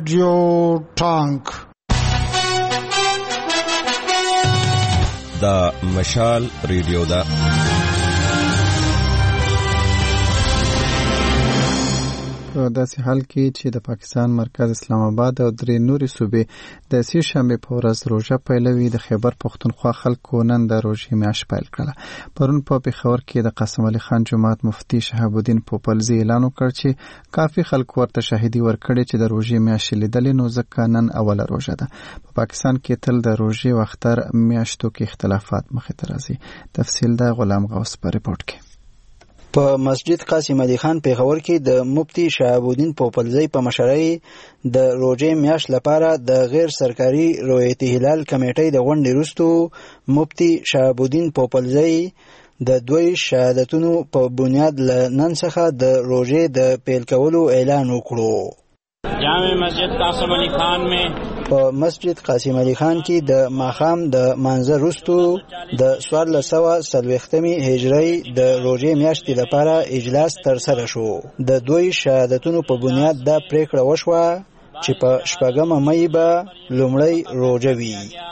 ریډیو، ټانګ. دا مشال ریډیو دا په داسې حال کې چې د پاکستان مرکز اسلام آباد او درې نورې صوبې د سې شنبې په ورځ روژه پیلوي. د خیبر پختونخوا خلکو نن د روژې میاشت پیل کړله. پرون په پېښور کې د قاسم علي خان جومات مفتي شهاب الدین پوپلزي اعلان وکړ چې کافي خلک ورته شاهدي ورکړي چې د روژې میاشت لیدلې نو ځکه نن اوله روژه ده. په پاکستان کې تل د روژې وختر میاشتو کې اختلافات مخې ته راځي. تفصیل د غلام غوث په رپورټ کې. په مسجد قاسم علي خان پیښور کې د مفتي شهاب الدین پوپلزی په مشرۍ د روژې میاشت لپاره د غیر سرکاري رویت هلال کمیټې د غونډې وروسته مفتي شهاب الدین پوپلزی د دوی شهادتونو په بنیاد له نن څخه د روژې د پیل کولو اعلان وکړو. جامع مسجد قاسم علي خان में په مسجد قاسم علي خان کې د ماښام د مانځه وروستو د څوارلس سوه څلوېښتمې هجرۍ د روژې میاشتې لپاره اجلاس ترسره شو. د دوی شهادتونو په بنیاد دا پریکړه وشوه چې په شپږمه مئی به لومړی روژه وي.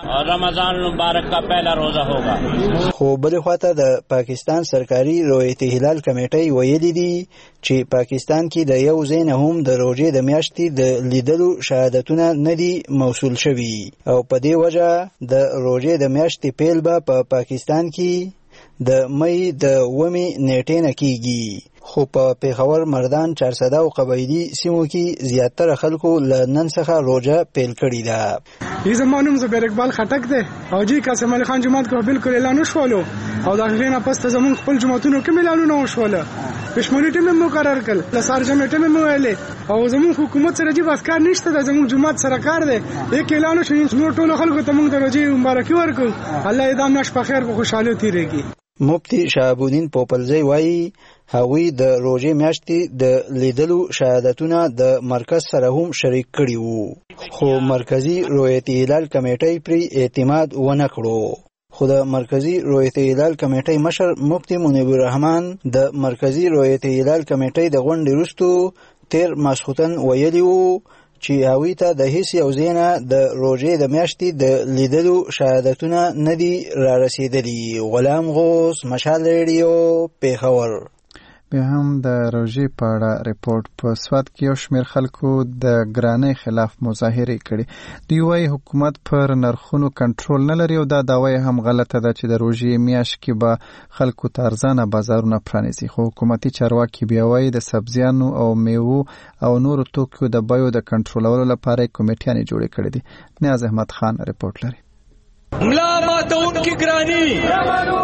رمضان مبارک کا پہلا روزہ ہوگا. خو بلې خواته د پاکستان سرکاري رویت هلال کمیټۍ ویلي دي چې پاکستان کې د یو ځای نه هم د روژې د میاشتې د لیدلو شهادتونه نه دي موصول شوي او په دې وجه د روژې د میاشتې پیل به په پاکستان کې د مئی د اوومې نیټې نه کیږي. خو په پیښور، مردان، چارسده او قبایلي سیمو کې زیاتره خلکو له نن څخه روژه پیل کړې ده. یې زما نوم زبیر اقبال خټک دی او جی قاسم علي خان جومات کې بالکل اعلان وشولو او د هغې نه پس ته زموږ خپل جوماتونو کې اعلانونه وشوله. پشموني ټیم مې مقرر کړل، د سهار جمعې ټیم مې ویلې او زموږ حکومت سره جی بس کار نشته ده، زموږ جومات سره کار دی. یک اعلان وشو نور ټولو خلکو ته موږ د روژې مبارکي ورکړو. الله دې دا میاشت په خیر په خوشحالۍ تېرېږي. مفتی شهاب الدین پوپلزی وایي هغوی د روژې میاشتې د لیدلو شهادتونه د مرکز سره هم شریک کړي وو، خو مرکزی رویت هلال کمیټۍ پرې اعتماد ونه کړو. خو د مرکزی رویت هلال کمیټۍ مشر مفتی منیب الرحمن د مرکزی رویت هلال کمیټۍ د غونډې وروسته تیر ماسخوتن ویلي وو چې هغوی ته د هیڅ یو ځای نه د روژې د میاشتې د لیدلو شهادتونه نه دي رارسېدلي. غلام غوث، مشال ریډیو، پیښور. بیا هم د روژې په اړه ریپورت. په سوات کې یو شمېر خلکو د ګرانۍ خلاف مظاهرې کړي. دوی وایي حکومت پر نرخونو کنټرول نه لري او دا دعوه هم غلطه ده چې د روژې میاشت کې به خلکو ته ارزانه بازارونه پرانیزي. خو حکومتي چارواکي بیا وایي د سبزیانو او میوو او نورو توکو د بیو د کنټرولولو لپاره کمیټیانې جوړې کړې دي. نیاز احمد خان ریپورت لري. ملا ماتونکي ګراني.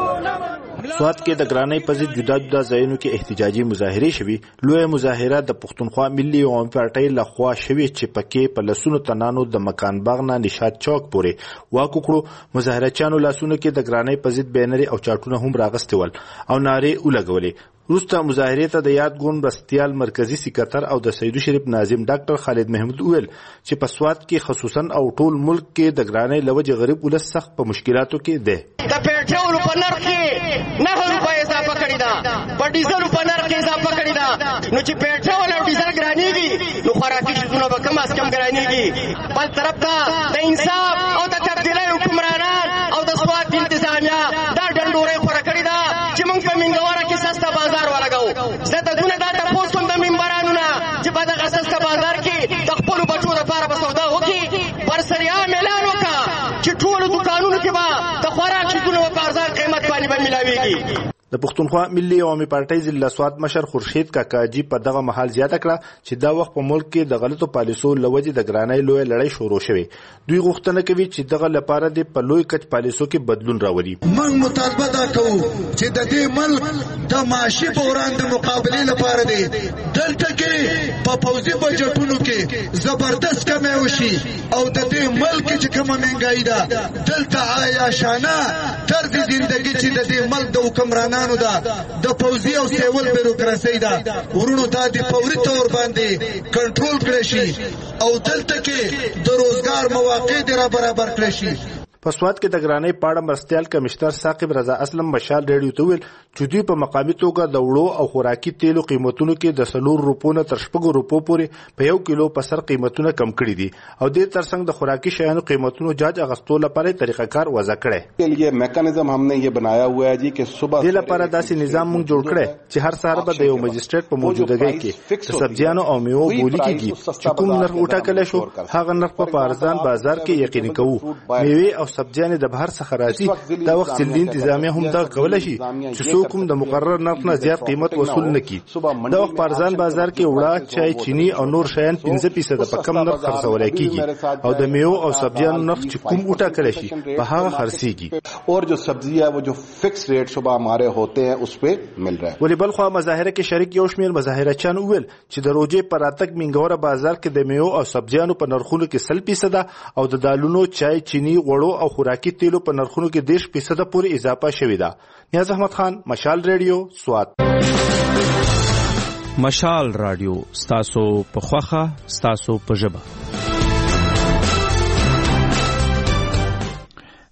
سوات کې د ګرانۍ په ضد جدا جدا ځایونو کې احتجاجي مظاهرې شوي. لویه مظاهره د پښتونخوا ملي عوامي پارټۍ لخوا شوې چې پکې په لسونو تنانو د مکان باغ نه نشاد چوک پورې واک وکړو. مظاهرچیانو لاسونو کې د ګرانۍ په ضد بینرې او چاټونه هم راغستې ول او نارې ولګولې. وروسته مظاهرې ته د یاد ګوند مرستیال مرکزی سکرټر او د سیدو شریف ناظم ډاکټر خالد محمود وویل چې په سوات کې خصوصا او ټول ملک کې د ګرانۍ له وجې غریب ولس سخت په مشکلاتو کې دی. د پېټرول په نرخ کې نه روپۍ اضافه کړې ده، په ډیزل په نرخ کې اضافه کړې ده. نو چې پېټرول او ډیزل ګرانېږي نو خوراکي شیزونه به کم از کم ګرانېږي. بل طرف ته د انصاف او د تبدیلۍ حکمرانان او د سوات انتظامیه دا ډنډورۍ خوره کړې ده چې موږ په منګوره کې سسته بازار ولګو. زه د دونه دا تپوس کوم د منبرانو نه چې په دغه سسته بازار کې د خپلو بچو دپاره به سودا وکړي. برسریام اعلان وکړه چې ټولو دوکانونو کې به د خوراک شیزونه په ارزان قیمت باندې به ملاویږي. د پښتونخوا ملي عوامي پارټۍ ضلع سوات مشر خورشید کاکاجي په دغه مهال زیاته کړه چې دا وخت په ملک کې د غلطو پالیسو له وجې د ګرانۍ لویه لړۍ شروع شوې. دوی غوښتنه کوي چې دغه لپاره د په لوی کچ پالیسو کې بدلون راولي. موږ مطالبه دا کوو چې د دې ملک د معاشي بحران د مقابلې لپاره دی دلته کې په پوځي بجټونو کې زبردست کمی وشي او د دې ملک چې کومه مهنګایي ده دلته عیاشانه طرز زندگی چې د دې ملک د حکمرانانو دا د پوځي او سیول بیروکراسي دا ورونو دا د فوري تور باندې کنټرول کړی شي او دلته کې د روزګار مواقع د برابر کړی شي. په سوات کې د ګرانۍ په اړه مرستیال کمشنر ثاقب رضا اسلم مشال ریډیو ته ویل چې دوی په مقامي توګه د وړو او خوراکي تیلو قیمتونو کې د څلور روپو نه تر شپږو روپو پورې په یو کیلو په سر قیمتونه کم کړي دي او دې ترڅنګ د خوراکي شیانو قیمتونو جاج اغستو لپاره طریقه کار وضع کړي. یہ میکانزم ہم نے یہ بنایا ہوا ہے جی کہ صبح دې لپاره داسې نظام موږ جوړ کړی چې هر سهار به د یو مجستریټ په موجودګۍ کې د سبزیانو او میوو بولی کېږي چې کوم نرخ وټاکلی شو هغه نرخ په ارزان بازار کې یقیني کوو. میوې او سبزیانې د بهر څخه راځي دا وخت سلدي انتظامیه هم دا کولی شي چې څوک هم د مقرر نرخ نه زیات قیمت وصول نه کړي. دا وخت په ارزان بازار کې وړه، چای، چینی او نور شیان پنځه فیصده په کم نرخ خرڅولی کېږي او د میوو او سبزیانو نرخ چې کوم وټاکلی شي په هغه خرڅېږي. اور جو سبزی ہے وہ جو فکس ریٹ صبح ہمارے ہوتے ہیں اس پہ مل رہا ہے. ولی بل خو مظاهره کې شریک یو شمېر مظاهرچیان وویل چې د روژې په راتګ منګوره بازار کې د میوو او سبزیانو په نرخونو کې سل فیصده او د دالونو، چای، چینی، غوړو او خوراکي تیلو په نرخونو کې دیش فیصده پورې اضافه شوې ده. نیاز احمد خان، مشال ریډیو، سوات. مشال رادیو ستاسو په خوخه ستاسو په ژبه.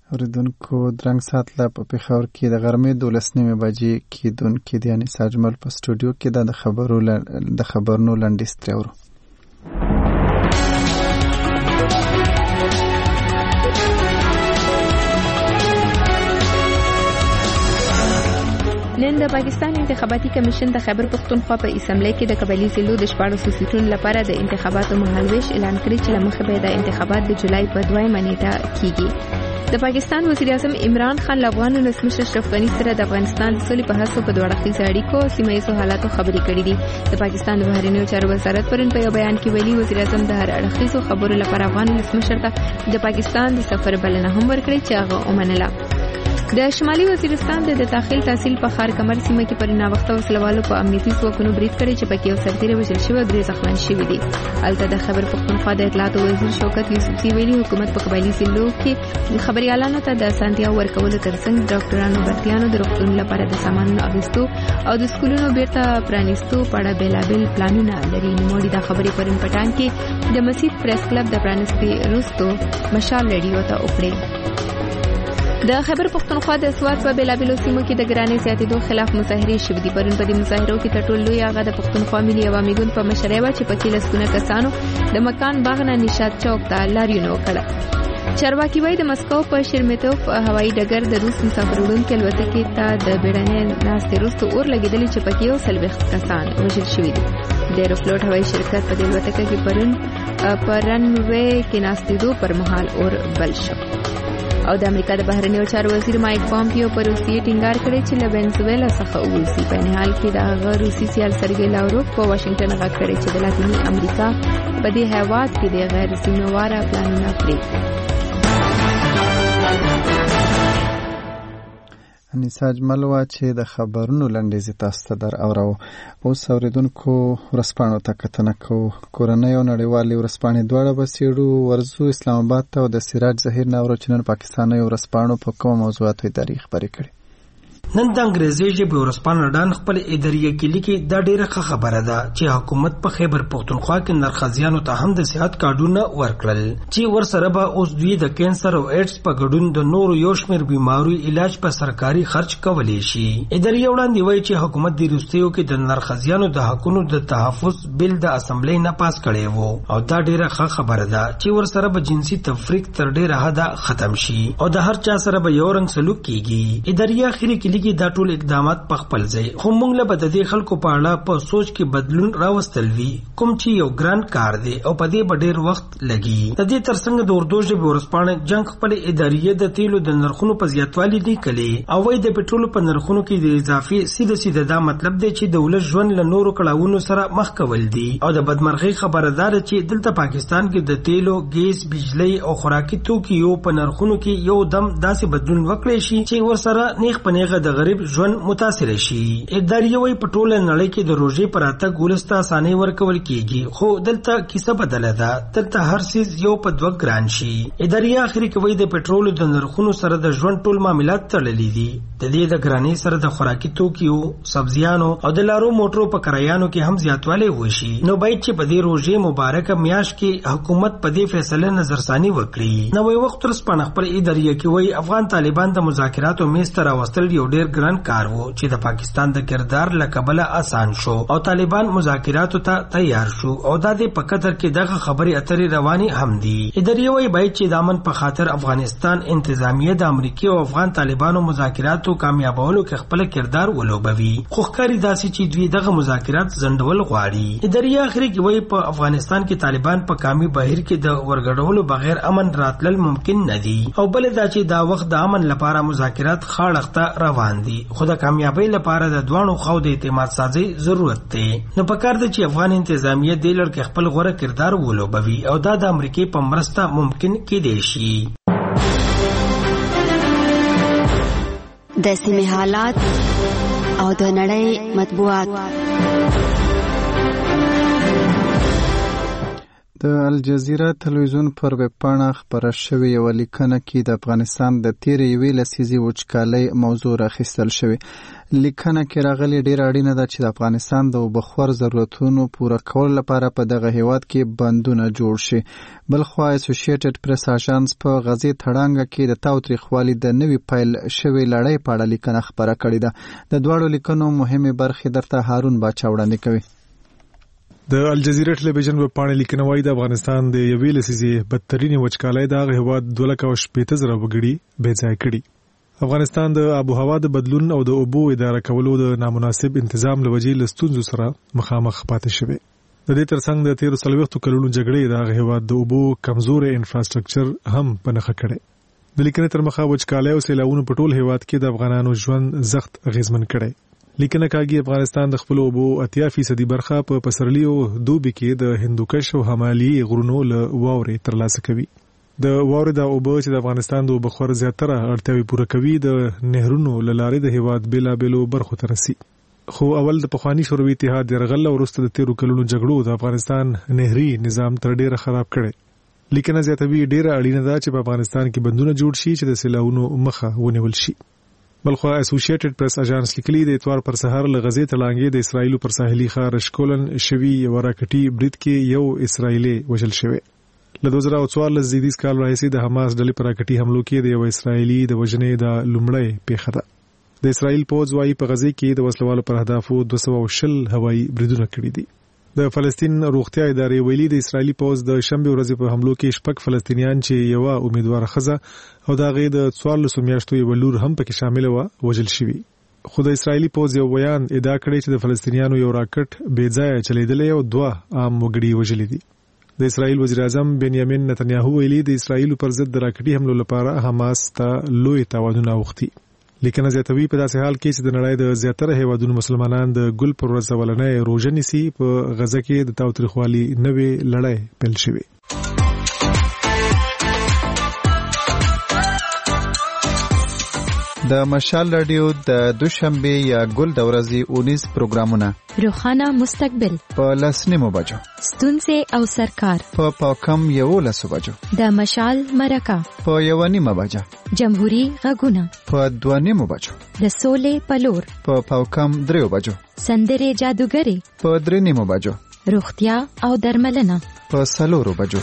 اوریدونکو درنګ سات لا په پېښور کې د غرمې دولس نیمې بجې کېدونکې د یعنې ساجمل په سټوډیو کې د خبرو د خبرونو لنډیز ترې اورو. نن د پاکستان انتخاباتي کمیشن د خیبر پختونخوا په اسمبلی کې د قبایلی ضلعو د شپاړسو سیټونو لپاره د انتخاباتو مهالویش اعلان کړی چې له مخې به د انتخابات د جولای په دویمه نیټه کیږي. د پاکستان وزیر اعظم عمران خان له افغان ولسمشر اشرف غني سره د افغانستان د سولې په هڅو په دوه اړخیزو اړیکو او سیمه ییزو حالاتو خبرې کړې دي. د پاکستان د بهرنیو چارو وزارت پرون په یو بیان کې ویلي وزیر اعظم د هر اړخیزو خبرو لپاره افغان ولسمشر ته د پاکستان د سفر بلنه هم ورکړې چې هغه ومنله. د شمالي وزیرستان د داخل تحصیل په خار کمر سیمه کې پر ناوخته وسلوالو په امنیتي ځواکونو برید کړی چې پکې یو سرتیری وژل شوی او درې زخمیان شوي دي. هلته د خیبر پختونخوا د اطلاعاتو وزیر شوکت یوسفزي ویلي حکومت په قبایلي ضلعو کې خبریالانو ته د اسانتیا ورکولو ترڅنګ ډاکټرانو برتیانو د روغتون لپاره د سامانونو اخیستو او د سکولونو بیرته پرانیستو په اړه بېلابېل پلانونه لري. نوموړي دا خبرې پرون پټان کې د مسجد پریس کلب د پرانیستې وروسته مشال ریډیو ته وکړې. د خیبر پختونخوا د سوات په بېلابېلو سیمو کې د ګرانۍ زیاتېدو خلاف مظاهرې شوې دي. پرون په دې مظاهرو کې تر ټولو لوی هغه د پختونخوا ملي عوامي ګوند په مشرۍ وه چې پکې لسګونه کسانو د مکان باغ نه نشاط چوک ته لاریون وکړه. چارواکي وایي د مسکو په شرمیتوف هوایي ډګر د روس مسافر وړونکي الوتکې ته د بیړنۍ ناستې وروسته اور لګېدلی چې پکې یو څلوېښت کسان وژل شوي دي. د ایروفلوټ هوایي شرکت په دې الوتکه کې پرون په رن وې کې ناستېدو پر مهال اور بل شو. او د امریکا د بهرنیو چارو وزیر مایک پامپیو پر روسیې ټینګار کړی چې له وینزویلا څخه ووځي. په این حال کې د هغه روسي سیال سرګی لاوروف په واشنګټن غږ کړی چې د لاتیني امریکا په دې هیواد کې د غیر سیمهواره پلانونه پرېږدي. انیساج ملوا چې د خبرونو لنډیز تاسو ته در اورو. اوس اوریدونکو ورسپانو ته کتنه کوو. کورنۍ او نړیوالې ورسپانې دواړه به څېړو. ورځو اسلام آباد ته او د سراج ظهیر نه اورو چې نن پاکستاني ورسپانو په کومو موضوعاتو ادارې خبرې کړي. نن د انګریزي ژبې ورسپانه ډان خپل ادارې کې لیکي دا ډیره ښه خبره ده چې حکومت په خیبر پختونخوا کې نرخزیانو ته هم د صحت کارډونه ورکړل چې ورسره به اوس دوی د کینسر او ایډز په ګډون د نورو یو شمېر بیماریو علاج په سرکاري خرچ کولی شي. ادارې وړاندې وایي چې حکومت د وروستیو کې د نرخزیانو د حقونو د تحفظ بل د اسمبلی نه پاس کړی وو او دا ډیره ښه خبره ده چې ورسره به جنسي تفریق تر ډیره حده ختم شي او د هر چا سره به یو رنګ سلوک کیږي. ادارې اخري کې کې دا ټول اقدامات په خپل ځای خو موږ له د دې خلکو په اړه په سوچ کې بدلون راوستل وی کوم چې یو ګران کار دی او په دې ډېر وخت لګي. د دې ترڅنګ د اردو ژبې ورسپانه جنگ خپل ادارې د تیلو د نرخونو په زیاتوالي لیکلي او وایي د پټرولو په نرخونو کې د اضافي سیده سیده دا مطلب دی چې د ولس ژوند له نورو کړاوونو سره مخ کول دي او د بدمرغي خبره ده چې دلته پاکستان کې د تیلو ګیس بجلی او خوراکي توکیو په نرخونو کې یو دم داسې بدلون وکړي شي چې ورسره نیغ په نیغه د غریب ژوند متاثر شي. ادارې وایي په ټوله نړۍ کې د روژې پر راتګ ولس ته اسانۍ ورکول کیږي خو دلته کیسه بدله ده. دلته هر څیز یو په دوه ګران شي. ادارې اخري کوي د پټرولو د نرخونو سره د ژوند ټول معاملات تړلي دي. د دې د ګرانۍ سره د خوراکي توکیو سبزیانو او د لارو موټرو په کرایانو کې هم زیاتوالی وشي. نو باید چې په دې روژې مبارکه میاشت کې حکومت په دې فیصله نظرثاني وکړي. نوې وخت ورسپانه خپل ادارې کې وایي افغان طالبان د مذاکراتو میز ته راوستل یو ډېر ګران کار وو چې د پاکستان د کردار له کبله آسان شو او طالبان مذاکراتو ته تیار شو او دا د په قطر کې دغه خبرې اترې رواني هم دي. ادارې وایي باید چې د امن په خاطر افغانستان انتظامیه د امریکای او افغان طالبانو مذاکراتو کامیابولو کې خپل کردار ولوبوي خو ښکاري داسې چې دوی دغه مذاکرات ځنډول غواړي. ادارې اخري کې وایي په افغانستان کې طالبان په کامي بهیر کې د ورګډولو بغیر امن راتلل ممکن نه دي او بل دا چې دا وخت د امن لپاره مذاکرات خاړخته روان دي خو د کامیابی لپاره د دوانو خو د اعتماد سازي ضرورت دی. نو پکار دی چې افغان انتظامیه د لړ کې خپل غوړه کردار ولوبوي او دا د امریکای په مرسته ممکن کېدی شي. د سیمې حالات او د نړۍ مطبوعات. د الجزیره تلویزیون پر ویب پاڼه خپره شوې یوه لیکنه کې د افغانستان د تېرې یوې لسیزې وچکالۍ موضوع راخیستل شوې. لیکنه کې راغلي ډېره اړینه ده چې د افغانستان د اوبخور ضرورتونو پوره کولو لپاره په دغه هیواد کې بندونه جوړ شي. بلخوا اسوسییټډ پریس اژانس په غزې تړانګه کې د تاوتریخوالي د نوي پیل شوې لړۍ په اړه لیکنه خپره کړې ده. د دواړو لیکنو مهمې برخې درته هارون باچا وړاندې کوي. د الجزیره ټلویزیون په پاڼه لیکنه وايي د افغانستان د یوې لسیزې بدترینې وچکالۍ د هغه هیواد دوه لکه شپېته زره وګړي بې ځای کړي. افغانستان د آب و هوا د بدلون او د اوبو اداره کولو د نامناسب انتظام له وجې له ستونزو سره مخامخ پاتې شوی. د دې ترڅنګ د تیرو څلوېښتو کلونو جګړې د هغه هیواد د اوبو کمزورې انفراستراکچر هم په نښه کړی. د لیکنې تر مخه وچکالۍ او سیلاوونو په ټول هیواد کې د افغانانو ژوند سخت اغیزمن کړی. لیکنه کاږي افغانستان د خپل اوبو اتیا فیصدي برخه په پسرلي او دوبي کې د هندوکش او همالي غرونو له واورې ترلاسه کوي. د واورې د اوبو چې د افغانستان د اوبخور زیاتره اړتیاوې پوره کوي د نهرونو له لارې د هیواد بېلابېلو برخو ته رسي. خو اول د پخواني شوروي اتحاد یرغل وروسته د تیرو کلونو جګړو د افغانستان نهري نظام تر ډیره خراب کړی. لیکنه زیاتوي ډیره اړینه ده چې په افغانستان کې بندونه جوړ شي چې د سیلاوونو مخه ونیول شي. بلخوا اسوسییټډ پریس اژانس لیکلي د اتوار پر سهار له غزې تړانګې د اسرایلو پر ساحلي ښار اشکولن شوي یوه راکټي برید کې یو اسرایلی وژل شوی. له دوه زره څوارلس زیږدیز کال راهیسې د حماس ډلې په راکټي حملو کې د یو اسرایلي د وژنې د لومړۍ پیښه ده. د اسرایل پوځ وايي په غزې کې د وسلوالو پر اهدافو دوه سوه او شل هوایي بریدونه کړي دي. د فلسطین روغتیا ادارې ویلي د اسرایلی پوځ د شنبه ورځې په حملو کې شپږ فلسطینیان چې یوه امیدواره ښځه او د هغې د څوارلسو میاشتو یوه لور هم پکې شامله وه وژل شوي. خو د اسرایلی پوځ یو بیان ادعا کړی چې د فلسطینیانو یو راکټ بې ځایه چلیدلی او دوه عام وګړي وژلي دي. د اسرایل وزیر اعظم بنیامین نتنیاهو ویلي د اسرایلو پر ضد د راکټي حملو لپاره حماس ته لوی تاوانونه اوښتي. لیکنه زیاتوي په داسې حال کې چې د نړۍ د زیاتره هیوادونو مسلمانان د ګل پر ورځ اولنۍ روژه نیسي په غزه کې د تاوتریخوالي نوې لړۍ پیل شوې. د مشال رادیو د دوشنبه یا ګل د ورځې اونیز پروګرامونه روخانه مستقبل په لسنیمو بجو ستونزې او سرکار په پاکم یو لسو بجو د مشال مرکه په یو نیمه بجه جمهوری غږونه په دوه نیمو بجو د سولې پلور په پاکم دریو بجو سندرې جادوګری په درې نیمو بجو روغتیا او درملنه په څلورو بجو.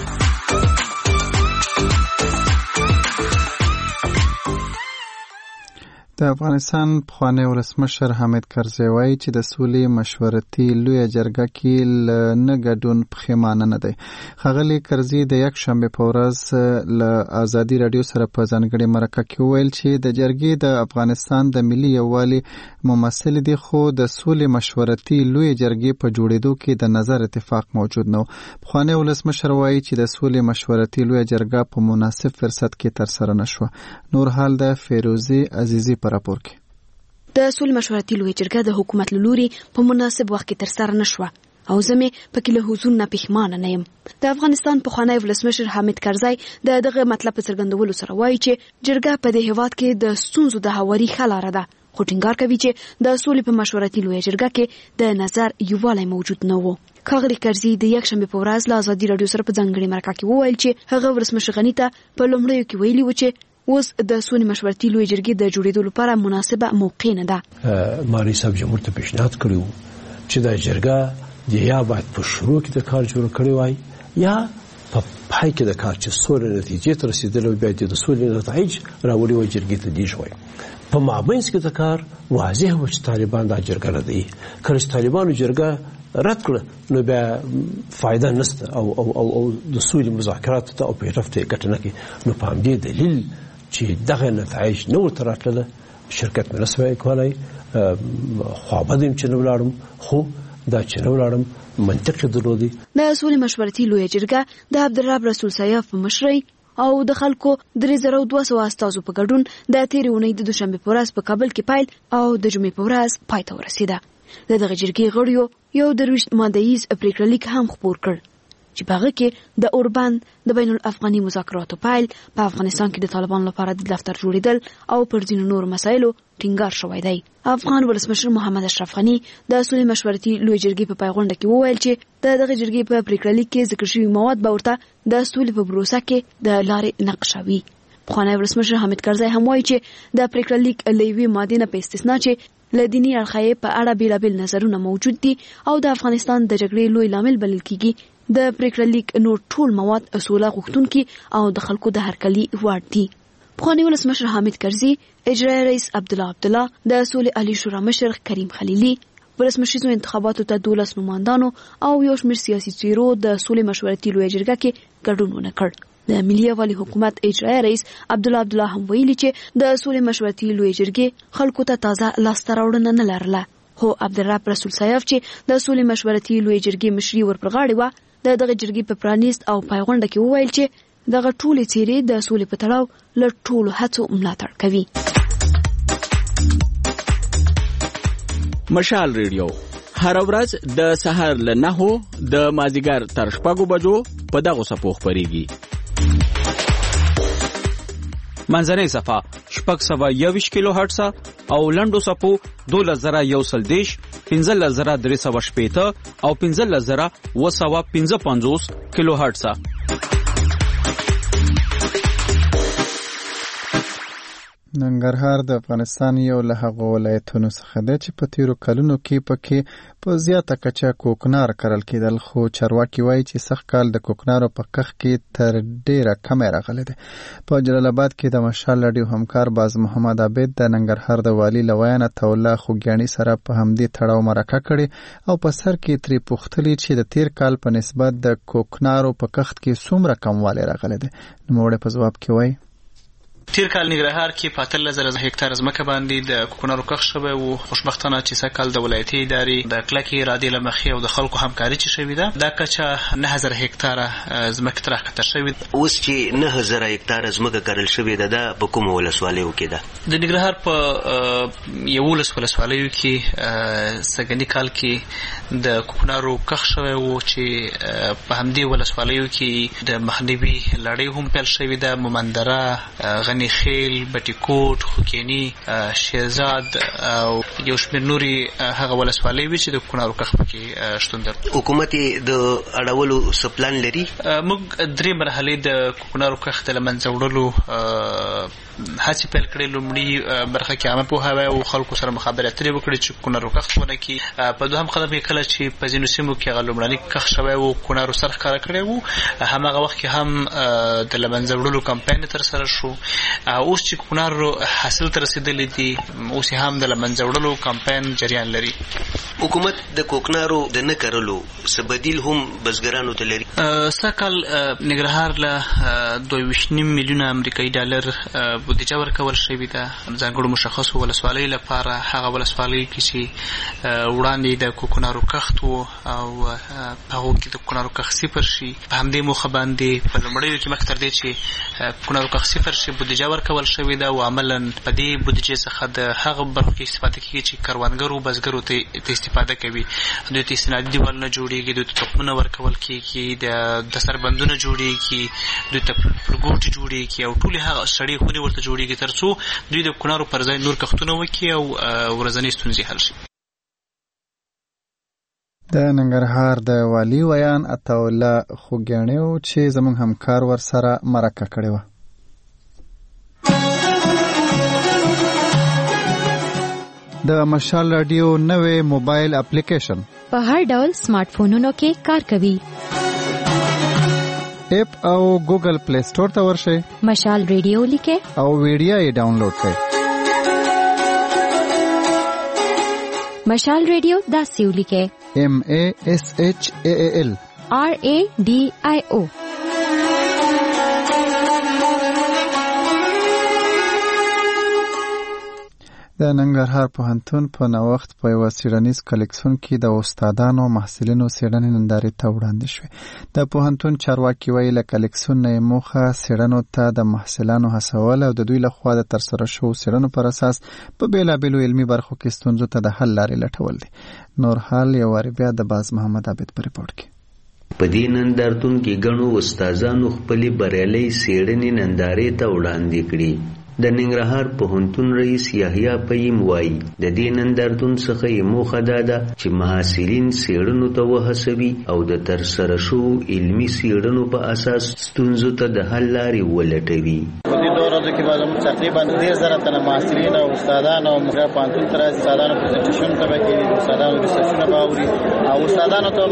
د افغانستان پخوانی ولسمشر حامد کرزی وایي چې د سولې مشورتي لویه جرګه کې له نه ګډون پښیمانه نه دی. ښاغلي کرزي د یک شنبې په ورځ له ازادي راډیو سره په ځانګړې مرکه کې وویل چې د جرګې د افغانستان د ملي یووالي ممثل دي، خو د سولې مشورتي لویه جرګې په جوړېدو کې د نظر اتفاق موجود نه و. پخوانی ولسمشر وایي چې د سولې مشورتي لویه جرګه په مناسب فرصت کې ترسره نه شوه. نور حال د فیروزي عزیزي راپور کې د سولې مشورتي لویه جرګه د حکومت له لوري په مناسب وخت کې ترسره نه شوه او زه مې پکې له حضور نه پښیمانه نه یم. د افغانستان پخوانی ولسمشر حامد کرزی د دغه مطلب په څرګندولو سره وایي چې جرګه په دې هیواد کې د ستونزو د هواري ښه لاره ده، خو ټینګار کوي چې د سولې په مشورتي لویه جرګه کې د نظر یووالی موجود نه و. ښاغلي کرزي د یک شنبې په ورځ له ازادي راډیو سره په ځانګړې مرکه کې وویل چې هغه ولسمشر غني ته په لومړیو کې ویلي و چې اوس د سولې مشورتي لویه جرګې د جوړېدو لپاره مناسبه موقع نه ده. ماري صاحب جمهور ته پیشنهاد کړی و چې دا جرګه د یا باید په شروع کې د کار جوړ کړی وای یا په پای کې د کار چې سولې نتیجې ته رسېدل او بیا د سولې نتایج راوړي وای جرګې ته دی شوی. په مابینځ کې د کار واضح و چې طالبان دا جرګه نه دی. کله چې طالبانو جرګه رد کړه نو بیا فایده نشته او او او, او د سولې مذاکرات ته او پیټف ته ګټه نه کوي. نو په همدې دلیل چې دغه نتایج نه ورته راتلله شرکت مې نسوای کولی، خوابه دیم چې نه ولاړم، خو دا چې نه ولاړم منطق یې درلودی. د سولې مشورتي لویه جرګه د عبدالرب رسول سیاف په مشرۍ او د خلکو درې زره دوه سوه استازو په ګډون د تېرې اونۍ د دوشنبې په ورځ په کابل کې پیل او د جمعې په ورځ پای ته ورسېده. د دغه جرګې غړیو یو درویشت ماده ییز پرېکړه لیک هم خپور کړ چې په هغه کې د اوربند د بین الافغاني مذاکراتو پیل، په افغانستان کې د طالبانو لپاره د دفتر جوړیدل او پر ځینو نور مسایلو ټینګار شوی دی. افغان ولسمشر محمد اشرف غنی د سولې مشورتي لوی جرګې په پیغونډه کې وویل چې د دغه جرګې په پریکړه لیک کې ذکر شوي مواد به ورته د سولې په پروسه کې د لارې نقشه وي. پخوانی ولسمشر حامد کرزی هم وایي چې د پریکړه لیک له یوې مادې نه په استثنا چې له دیني اړخه په اړه بیلابیل نظرونه موجود دي او د افغانستان د جګړې لوی لامل بلل کیږي، د پریکړه لیک نور ټول مواد سوله غوښتونکي او د خلکو د هرکلي وړ دي. پخوانی ولسمشر حامد کرزی، اجرایي رئیس عبدالله عبدالله، د سولې عالی شورا مشر کریم خلیلي، ولسمشریزو انتخاباتو ته دولس نمایندانو او یو شمېر سیاسي څیرو د سولې مشورتي لویه جرګه کې ګډون ونه کړ. د ملي یووالي حکومت اجرایي رئیس عبدالله عبدالله هم ویلي چې د سولې مشورتي لویه جرګې خلکو ته تازه لاسته راوړنه نه لرله. هو عبدالرب رسول سیاف چې د سولې مشورتي لویه جرګې مشري ور پر غاړه وه، د دغه جرګې په پرانیست او پیغونډه کې وویل چې دغه ټولې څیرې د سولې په تړاو له ټولو هڅو ملاتړ کوي. مشال ریډیو هر ورځ د سهار له نهو د مازیګر تر شپږو بجو په دغه صفو خپرېږي. منځنۍ صفه شپږ سوه یوویشت کیلو هرټز او لنډو صفو دولس زره یو سل دېرش، پنځلس زره درې سوه شپېته او پنځلس زره اوه سوه پنځه پنځوس کیلو هرټز. ننګرهار د افغانستان یو له هغو ولایتونو څخه دی چې په تیرو کلونو کې پکې په زیاته کچه کوکنار کرل کېدل، خو چارواکي وایي چې سږ کال د کوکنارو په کښت کې تر ډیره کمی راغلی دی. په جلال آباد کې د مشال راډیو همکار باز محمد عابد د ننګرهار د والي له ویانه توله خوږیاڼي سره په همدې تړاو مرکه کړې او په سر کې ترې پوښتلي چې د تیر کال په نسبت د کوکنارو په کښت کې څومره کموالی راغلی دی. نوموړی په ځواب کې وایي تیر کال ننګرهار کې په اتلس زره هکتار ځمکه باندې د کوکنارو کښت شوی و. خوشبختانه چې سږ کال د ولایتي ادارې د کلکې ارادې له مخې او د خلکو همکاري چې شوې ده، دا کچه نه زره هکتاره ځمکې ته راښکته شوې ده. اوس چې نه زره هکتاره ځمکه کرل شوې ده، دا په کومو ولسوالیو کې ده؟ د ننګرهار په یولس ولسوالیو کې سږني کال کې د کوکنارو کښت شوی و چې په همدې ولسوالیو کې د مخنیوي لړۍ هم پیل شوې ده. مومندره، غني خیل، بټیکوټ، خوکینی، شیرزاد او یو شمېر نورې هغه ولسوالۍ وي چې د کوکنارو کښت پکې شتون درلود. حکومت د اړولو څه پلان لري؟ موږ درې مرحلې د کوکنارو کښت له منځه وړلو هڅې پیل کړې. لومړي برخه کې عامه پوهاوی او خلکو سره مخابرې اترې وکړې چې کوکنارو کښت ونه کړي. په دوهم قدم کې کله چې په ځینو سیمو کې هغه لومړني کښت شوی و، کوکنارو سر ښکاره کړی و، هماغه وخت کې هم د له منځه وړلو کمپاین ترسره شو. اوس چې کوکنارو حاصل ته رسېدلی دي، اوس هم د له منځه وړلو کمپاین جریان لري. حکومت د کوکنارو د نه کرلو څه بدیل هم بزګرانو ته لري؟ سږ کال ننګرهار له دوه ویشت نیم میلیونه امریکایي ډالر بودیجه ورکول شوې ده ځانګړو مشخصو ولسوالیو لپاره. هغه ولسوالیو کې چې وړاندې د کوکنارو کښت و او هغو کې د کوکنارو کښت صفر شي، په همدې موخه باندې په لومړیو کې مخکې تر دې چې کوکنارو کښت صفر شي بودیجه ورکول شوې ده او عملا په دې بودیجې څخه د هغه برخو کې استفاده کېږي چې کروندګرو بزګرو ته استفاده کوي. دوی ته استنادي دیوالونه جوړېږي، دوی ته تخمونه ورکول کېږي، د سربندونه جوړېږي، دوی ته پلوګوټې جوړېږي او ټولې هغه سړې خونې ورته جوړېږي تر څو دوی د کوکنارو پر ځای نور کښتونه وکړي او ورځنۍ ستونزې حل شي. د ننګرهار د والي ویان عطاالله خوږیاڼي و چې زموږ همکار ورسره مرکه کړې وه. د مشال راډیو نوې موبایل اپلیکیشن په هر ډول سمارټ فونونو کې کار کوي. اپ او ګوګل پلی سٹور ته ورشئ، مشال ریډیو لیکئ او ویډیو یې ډاونلوډ کړئ. مشال ریډیو داسې ولیکئ: ایم ای ایس ایچ ای ایل آر ای ډي آی او. د ننګرهار پوهنتون په نوښت په یوه څېړنیز کلیکسیون کې د استادانو او محصلینو څېړنې نندارې ته وړاندې شوې. د پوهنتون چارواکي وایي له کلیکسیون نه یې موخه څېړنو ته د محصلانو هڅول او د دوی لخوا د ترسره شوو څېړنو پر اساس په بېلابېلو علمي برخو کې ستونزو ته د حل لارې لټول دي. نور حال یو وارې بیا د باز محمد عابد په ریپورټ کې. په دې نندارتون کې ګڼو استادانو خپلې بریالۍ څېړنې نندارې ته وړاندې کړي. د ننګرهار پوهنتون رئیس یحیی پیم وایي د دې نندارتون څخه یې موخه دا ده چې محصلین څېړنو ته وهڅوي او د ترسره شوو علمي څېړنو په اساس ستونزو ته د حل لارې ولټوي. په دې دوه ورځو کې به زموږ تقریبا ډېر زره تنه محصلین او استادان او موږ پوهنتون ته راځي. استادانو پرزنټیشن ته به کوي، استادانو ریسرچونه به اوري او استادانو ته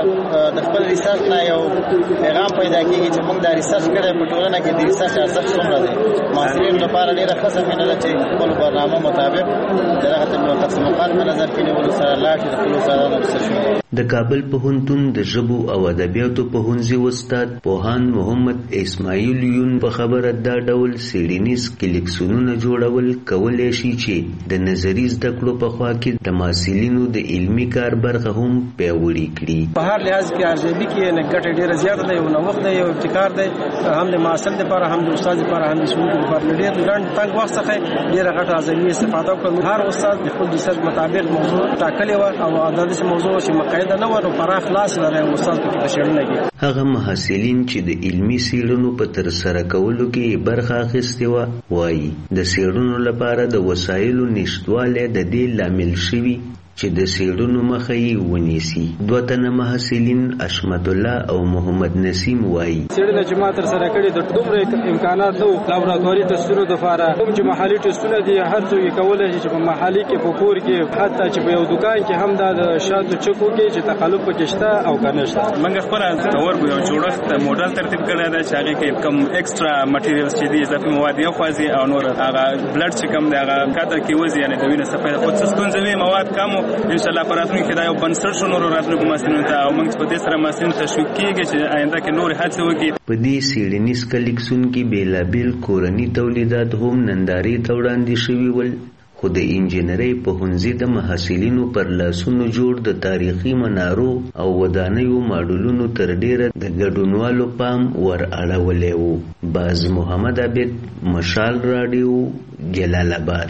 د خپل ریسرچ نه یو پیغام پیدا کېږي چې موږ دا ریسرچ کړی په ټولنه کې د ریسرچ ارزښت څومره دی. محصلین لپاره ډېره ښه زمینه ده چې خپل برنامه مطابق د دغه تقسیمات په نظر کې نیولو سره لاړ شي د خپلو استادانو ریسرچونه. د کابل پوهنتون د ژبو او ادبیاتو پوهنځي استاد پوهاند محمد اسماعیل یون په خبره دا ډول څېړنیز کلیکسونونه جوړول کولی شي چې د نظري زده کړو په خوا کې د محصلینو د علمي کار برخه هم پیاوړې کړي. په هر لحاظ کې ارزیابي کې نه ګټه ډېره زیاته ده، یو نوښت دی، یو ابتکار دی، هم د محصل لپاره هم د استاد لپاره هم د ښوونکي لپاره. ډېر لنډ تنګ وخت څخه ډېره ګټه ارزیابي استفاده وکړو. هر استاد د خپل ریسرچ مطابق موضوع ټاکلې وه او دا داسې موضوع چې مقیده نه وه نو پراخ لاس لري استاد پکې په څېړنه کې. هغه محصلین چې د علمي څېړنو په ترسره کولو کې برخه اخیستې وه وایي د څېړنو لپاره د وسایلو نشتوالی د دې لامل شوي چې د څېړنو مخه یې ونیسي. دوه تنه محصلین اشمت الله او محمد نسیم وایي څېړنه چې ما ترسره کړې د دومره امکانات نه وو لابراتواري ټسټونو دپاره. کوم چې محلي ټسټونه دي هر څوک یې کولی شي چې په محلي کې په کور کې حتی چې په یو دکان کې هم دا د شاتو چکو کې چې تقلب پکې شته او که نه شته. موږ خپله تصور یو جوړښت موډل ترتیب کړی دی چې هغې کې کوم ایکسټرا مټیریلز چې دي اضافي مواد یې خوځي او نور هغه بلډ چې کوم دی هغه کاته کې وځي، یعنې د وینې صفحې خو څه ستونزه وي مواد کم ان شاء الله پر راتلونکي کې دا یو بنسټ شو نورو راتلونکو محصلینو ته او موږ په دې سره محصلین تشویق کېږي چې آینده کې نورې هڅې وکړي. په دې څېړنیز کلیکسون کې بېلابېل کورني تولیدات هم نندارې ته وړاندې شوي ول، خو د انجینرۍ پوهنځي د محصلینو پر لاسونو جوړ د تاریخي منارو او ودانیو ماډلونو تر ډېره د ګډونوالو پام ور اړولی و. باز محمد عابد، مشال راډیو، جلال آباد.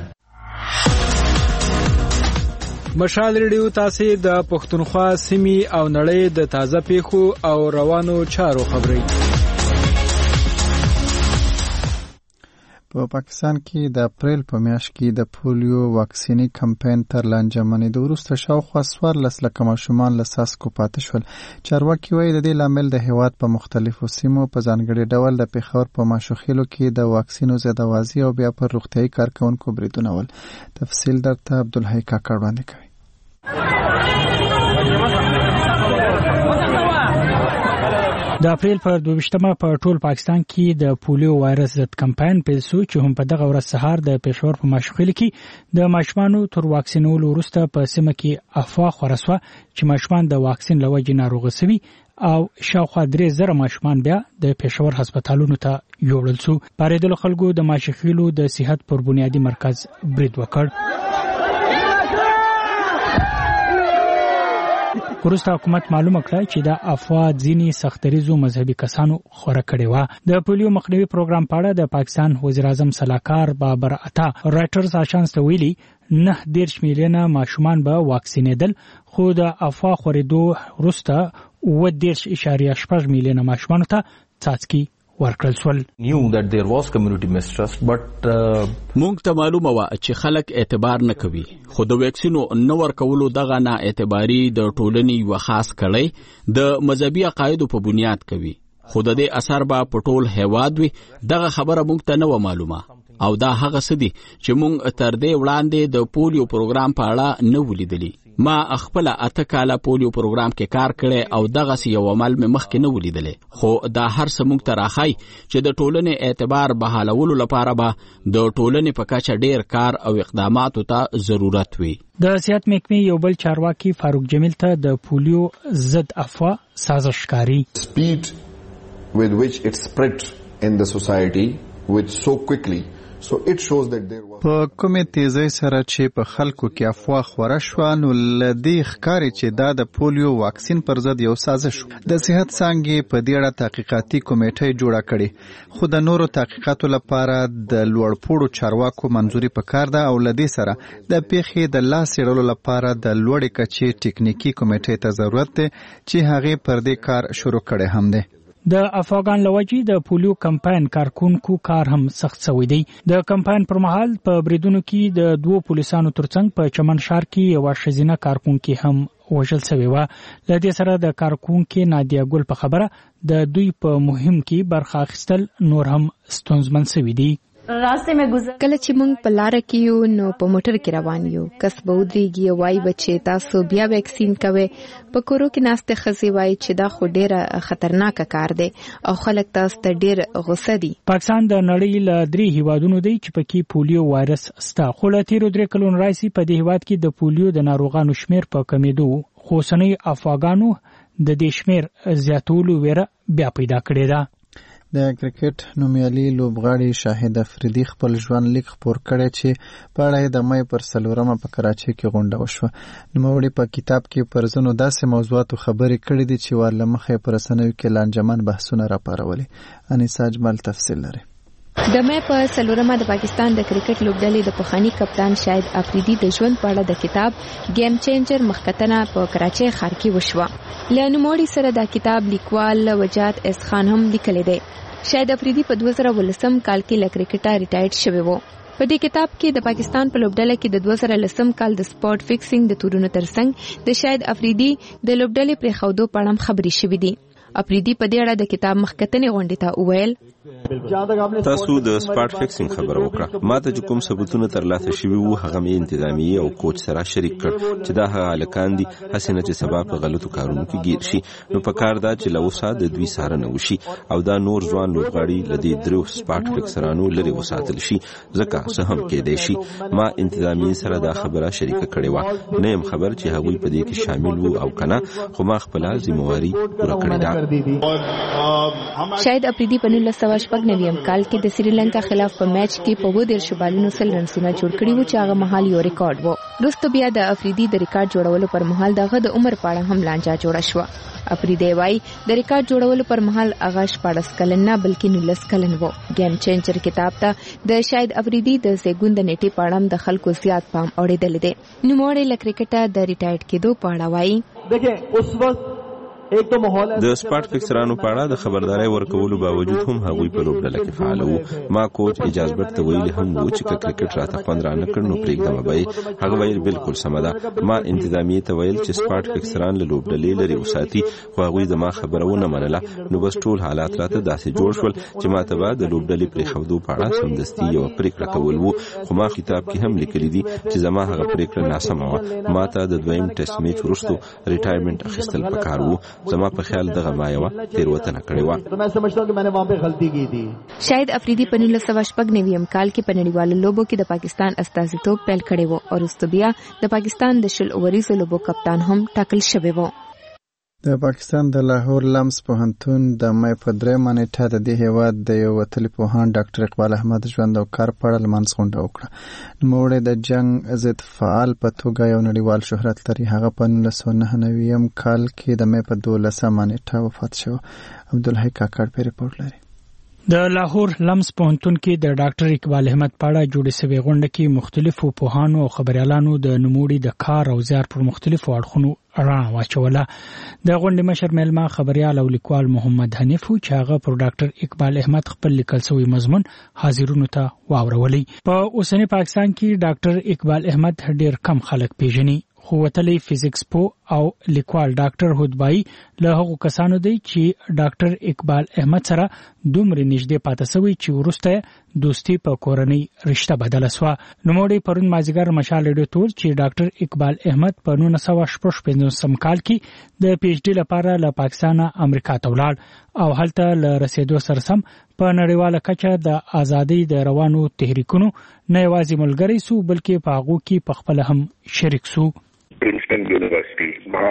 مشال ریډیو تاسو د پښتونخوا سیمې او نړۍ د تازه پیښو او روانو چارو خبري. په پاکستان کې د اپریل په میاشت کې د پولیو واکسینی کمپاین تر لانجمنې د وروسته شاوخوا څوارلس لکه ماشومان له څاڅکو پاتې شول. چارواکي وایي د دې لامل د هیواد په مختلفو سیمو په ځانګړي ډول د پېښور په ماشوخیلو کې د واکسینو زیاتوازي او بیا پر روغتیايي کارکونکو بریدونه ول. تفصیل درته عبدالحی کاکړ وړاندې کوي. د اپریل پر دوه ویشتمه په ټول پاکستان کې د پولیو وایرس ضد کمپاین پیل شو چې هم په دغه ورځ سهار د پېښور په ماشوخیل کې د ماشومانو تر واکسینولو وروسته په سیمه کې افوا خپره شوه چې ماشومان د واکسین له وجې ناروغه شوي او شاوخوا درې زره ماشومان بیا د پېښور هسپتالونو ته یوړل شو. پارېدلو خلکو د ماشوخیلو د صحت پر بنیادي مرکز برید وکړ. وروسته حکومت معلومه کړه چې دا افوا ځینې سختریزو مذهبي کسانو خوره کړې وه. د پولیو مخنیوي پروګرام په اړه د پاکستان وزیر اعظم سلاکار بابر عطا رایټرز آژانس ته ویلي نه دېرش میلیونه ماشومان به واکسینېدل، خو د افوا خورېدو وروسته اووه دېرش اعشاریه شپږ میلیونه ماشومانو ته څاڅکي ورکړل شول. مونږ ته معلومه وه چې خلک اعتبار نه کوي، خو د ویکسینو نه ورکولو دغه نه اعتباري د ټولنې یوه خاص کړۍ د مذهبي عقایدو په بنیاد کوي، خو د دې اثر به په ټول هیواد وي. دغه خبره مونږ ته نه وه معلومه او دا هغه څه دي چې مونږ تر دې وړاندې د پولیو پروګرام په اړه نه ولیدلی. ما خپل اته کاله پولیو پروګرام کې کار کړی او دغه سی یو عمل مې مخکې نه ولیدلی، خو دا هر څه مونږ ته راښایي چې د ټولنې اعتبار بحالولو لپاره به د ټولنې په کچه ډیر کار او اقداماتو ته ضرورت وي. د صحت محکمې یو بل چارواکي فاروق جمیل ته د پولیو ضد افوا سازش ښکاري. Speed with which it spread in the society with so quickly so it shows that there was په کومه تیزی سره چې په خلکو کې افواه خوره شو نو لدی ښکاری چې دا د پولیو واکسین پر ضد یو سازش د صحت څنګه په دې اړه تحقیقاتي کمیټه جوړه کړې خو د نورو تحقیقاتو لپاره د لوړپوړو چارواکو منځوري پکار ده او لدی سره د پیښې د لاس وړلو لپاره د لوړې کچې ټکنیکی کمیټې ته ضرورت ده چې هغه پر دې کار شروع کړي هم ده د افغان لوجي د پولیو کمپاین کارکونکو کار هم سخت شوی دی د کمپاین پر مهال په بریدونو کې د دوه پولیسانو ترڅنګ په چمن ښار کې یو شزینه کارکونکو هم وژل شوی و لدې سره د کارکونکو نادیا ګل په خبره د دوی په مهم کې برخه اخیستل نور هم ستونزمن شوی دی راسته مې گزر کله چې موږ په لار کې یو نو په موټر کې روان یو کس به ودرېږي وای بچي تاسو بیا ویکسین کوئ په کورو کې ناشته خزي وای چې دا خو ډیره خطرناک کار دی او خلک تاسو ته ډیر غوسه دي پاکستان د نړۍ له درې هیوادونو دی چې پکې پولیو وایرس ستا خو له تیرو درې کلونو راځي په دې هیواد کې د پولیو د ناروغانو شمیر په کمیدو خو سنۍ افغانانو د دې شمیر زیاتولو ویره بیا پیدا کړې ده د کرکټ نومیالي لوبغاړي شاهد افریدي خپل ژوند لیک خپور کړی چې په اړه د مې پر څلورمه په کراچۍ کې غونډه وشوه نوموړي په کتاب کې پر ځینو داسې موضوعاتو خبرې کړې دي چې ور لمخې پر رسنیو کې لانجمن بحثونه راپارولي انیسا اجمل تفصیل لري د مې په څلورمه د پاکستان د کرکټ لوبډلې د پخوانی کپتان شاهد افریدي د ژوند په اړه د کتاب گیم چینجر مخکتنه په کراچۍ ښار کې وشوه له نوموړي سره د کتاب لیکوال وجات اس خان هم لیکلی دی شاهد افریدي په دوه زره ولسم کال کې له کرکټه ریټایرډ شوی و په دې کتاب کې د پاکستان په لوبډله کې د دوه زره لسم کال د سپورت فکسینګ د تورونو ترڅنګ د شاهد افریدي د لوبډلې پر خوندو په اړه خبرې شوې دي افریدي په دې اړه د کتاب مخکتنې غونډې ته وویل تاسو د سپورت فکسینګ خبره وکړه ماته چې کوم ثبوتونه ترلاسه شوي وو هغه مې انتظامی او کوچ سره شریک کړ چې دا هغه الکان دي حسینه چې سبا په غلطو کارونو کې گیر شي نو په کار دا چې لوسا د دوی سره نه وشي او دا نور ځوان لوبغاړي لدی درو سپورت فکسرانو لري وساتل شي ځکه څه هم کې دی شي ما انتظامی سره دا خبره شریک کړې و نه يم خبر چې هغوی په دې کې شامل وو او کنه خو ما خپل ذمہواری پوره کړې ده شاهد افریدي په نولس سوه شپږ نویم کال کې د سریلانکا خلاف په میچ کې په ودیر شبالونو سل رنسونه جوړ کړي وو چې هغه مهال یو ریکارډ وو وروسته بیا د افریدي د ریکارډ جوړولو پر مهال دغه د عمر په اړه هم لانجه جوړه شوه افریدي وايي د ریکارډ جوړولو پر مهال هغه شپږ کلن نه بلکې نولس کلن وو گیم چینجر کتاب ته د شاهد افریدي د زیګون د نیټې په اړه د خلکو زیات پام اورېدل دي نوموړی له کرکټه د ریټایرډ کېدو په اړه وايي دیکھیں اس وقت د سپورت فکسرانو په اړه د خبرداري ورکولو باوجود هم هغوی په لوبډله کې فعال وو ما کوچ اجازه ته ویلي هم وو چې کرکټ راته خوند را نه کړ نو پرېږدم به هغه ویل بالکل سم ده ما انتظامی ته ویل چې سپورت فکسران له لوبډلې لري وساتي خو هغوی د ما خبره ونه منله نو بس ټول حالات راته داسې جوړ شول چې ما ته به د لوبډلې پرې خودو په اړه سمدستي یو پریکړه کول وو خو ما کتاب کې هم لیکلي دي چې زما هغه پریکړه ناسمه وه ما ته د دویم ټیسټ میچ وروسته ریټایرمنټ اخیستل پکار وو زما په خیال دغه مایوه تیروتنه کړې و شاهد افریدي په نولس سوه شپږ نویم کال کې په نړیوالو لوبو کې د پاکستان استازیتوب پیل کړی و او وروسته بیا د پاکستان د شل اوریزو لوبو کپتان هم ټاکل شوی و د پاکستان د لاهور لمس پوهنتون د مې په درېمه نیټه د دې هیواد د یو وتلي پوهاند ډاکټر اقبال احمد ژوند او کار په اړه لمانځ غونډه وکړه نوموړی د جنگ ضد فعال په توګه یو نړیوال شهرت لري هغه په نولس سوه نهه نویم کال کې د مې په دولسمه نیټه وفات شو عبدالحی کاکړ په ریپورت لري د لاهور لمس پوهنتون کې د ډاکټر اقبال احمد په اړه جوړې شوې غونډه کې مختلفو پوهانو او خبريالانو د نوموړي د کار او زیار پر مختلفو اړخونو رڼا واچوله د غونډې مشر میلمه خبريال او لیکوال محمد حنیف چې هغه پر ډاکټر اقبال احمد خپل لیکل شوی مضمون حاضرونو ته واورولي په اوسنی پاکستان کې ډاکټر اقبال احمد ډېر کم خلک پیژني خو وتلی فزیکس پو او لیکوال ډاکټر هودبای له هغو کسانو دی چې ډاکټر اقبال احمد سره دومره نږدې پاتې شوی چې ورسته دوستي په کورنۍ رشتہ بدله شوه نوموړی پرون مازیګر مشال ریډیو تور چې ډاکټر اقبال احمد په نولس سوه شپږ پنځوسم کال کې د پی ایچ ډي لپاره له پاکستان امریکا ته ولاړ او هلته له رسیدو سره سم په نړیواله کچه د ازادۍ د روانو تحریکونو نه یوازې ملګری سو بلکې په هغو کې په خپل هم شریک سو پرنسټن یونیورسيټي ما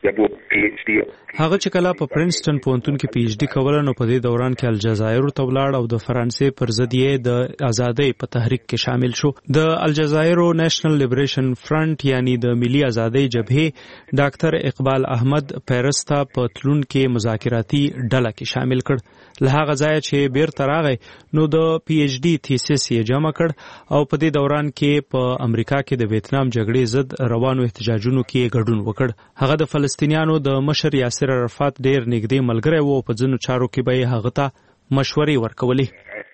هغه چې کله په پرنسټن پوهنتون کې پی ایچ ډي کوله نو په دې دوران کې الجزایر ته ولاړ او د فرانسې پر ضد یې د ازادۍ په تحریک کې شامل شو. د الجزایر نېشنل لیبریشن فرنٹ یعنی د ملي ازادۍ جبهې ډاکټر اقبال احمد پیرس ته په تلون کې مذاکراتي ډله کې شامل کړ. له هغه ځایه چې بیرته راغی نو د پی ایچ ډي تھیسس یې جمع کړ او په دې دوران کې په امریکا کې د ویتنام جګړې ضد روانو احتجاجونو کې ګډون وکړ. هغه د فلسطینیانو د مشر یاسر عرفات ډیر نږدې ملګری وو. په ځینو چارو کې به هغه ته مشورې ورکولې.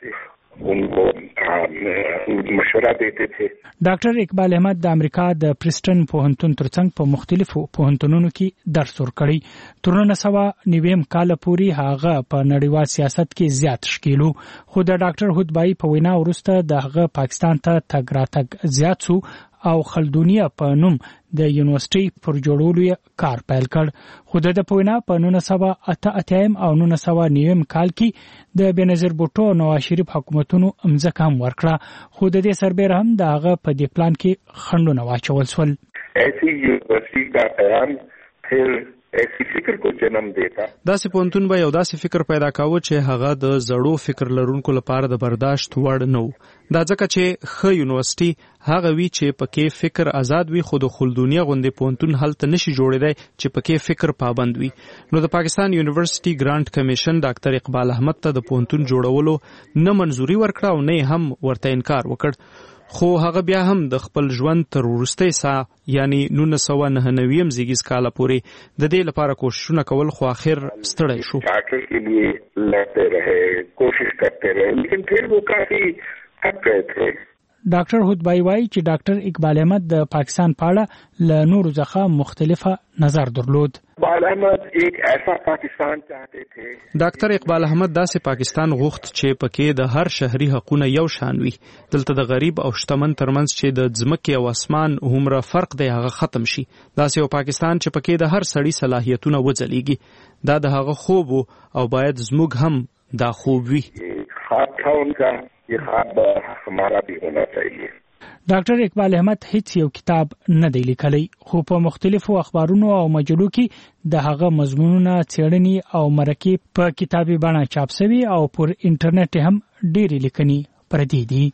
ډاکټر اقبال احمد د امریکا د پرسټن پوهنتون ترڅنګ په مختلفو پوهنتونونو کې درس ورکړی. تر نولس سوه نویم کال پورې هغه په نړیوال سیاست کې زیات شکیلو، خو د ډاکټر هودبای په وینا وروسته د هغه پاکستان ته تګ راتګ زیات سو او خلدونیه په نوم د یونیورسيټي پر جوړولو کار پیل کړ. خو د په وینا په نولس سوه اته اتیا او نولس سوه نویم کال کې د بنظیر بوټو او نواز شریف حکومتونو امزکه هم ورکړه، خو د دې سربېره هم د هغه په دې پلان کې خنډونه واچول شول. ایسی یونیورسيټي کا قیام پھر ایسی فکر کو جنم دیتا. داسې پوهنتون به یو داسې فکر پیدا کاوه چې هغه د زړو فکر لرونکو لپاره د برداشت وړ نه و. دا ځکه چې ښه یونیورسيټي هغه وی چې پکې فکر آزاد وي، خو د خلدونیه غوندې پوهنتون هلته نشي جوړېدای چې پکې فکر پابند وي. نو د پاکستان یونیورسيټي ګرانټ کمیشن ډاکټر اقبال احمد ته د پوهنتون جوړولو نه منځوري ورکړه او نه هم ورته انکار وکړ. خو هغه بیا هم د خپل ژوند تر وروستۍ ساه یعنی نولس سوه نهه نویم زیږیز کاله پورې د دې لپاره کوششونه کول، خو آخر ستړی شو. ډاکټر کې لیے لڑتے رہے، کوشش کرتے رہے، لیکن پھر وہ کافی تھک گئے تھے. ډاکټر هودبای وایي چې ډاکټر اقبال احمد د پاکستان په اړه له نورو څخه مختلفه نظر درلود. اقبال احمد ایک ایسا پاکستان چاہتے تھے. ډاکټر اقبال احمد داسې پاکستان غوښت چې پکې د هر شهري حقونه یو شان وي. دلته د غریب او شتمن ترمنځ چې د ځمکې او اسمان هومره فرق دی هغه ختم شي. داسې یو پاکستان چې پکې د هر سړي صلاحیتونه وځلیږي. دا د هغه خوب او باید زموږ هم دا خوب وي. خواب تھا ان کا، یہ خواب ہمارا بھی ہونا چاہیے. ډاکټر اقبال احمد هیڅ یو کتاب نه دی لیکلی، خو په مختلفو اخبارونو او مجلو کې د هغه مضمونونه، څېړنې او مرکې په کتابي بڼه چاپ شوي او پر انټرنیټ هم ډېرې لیکنې پرتې دي.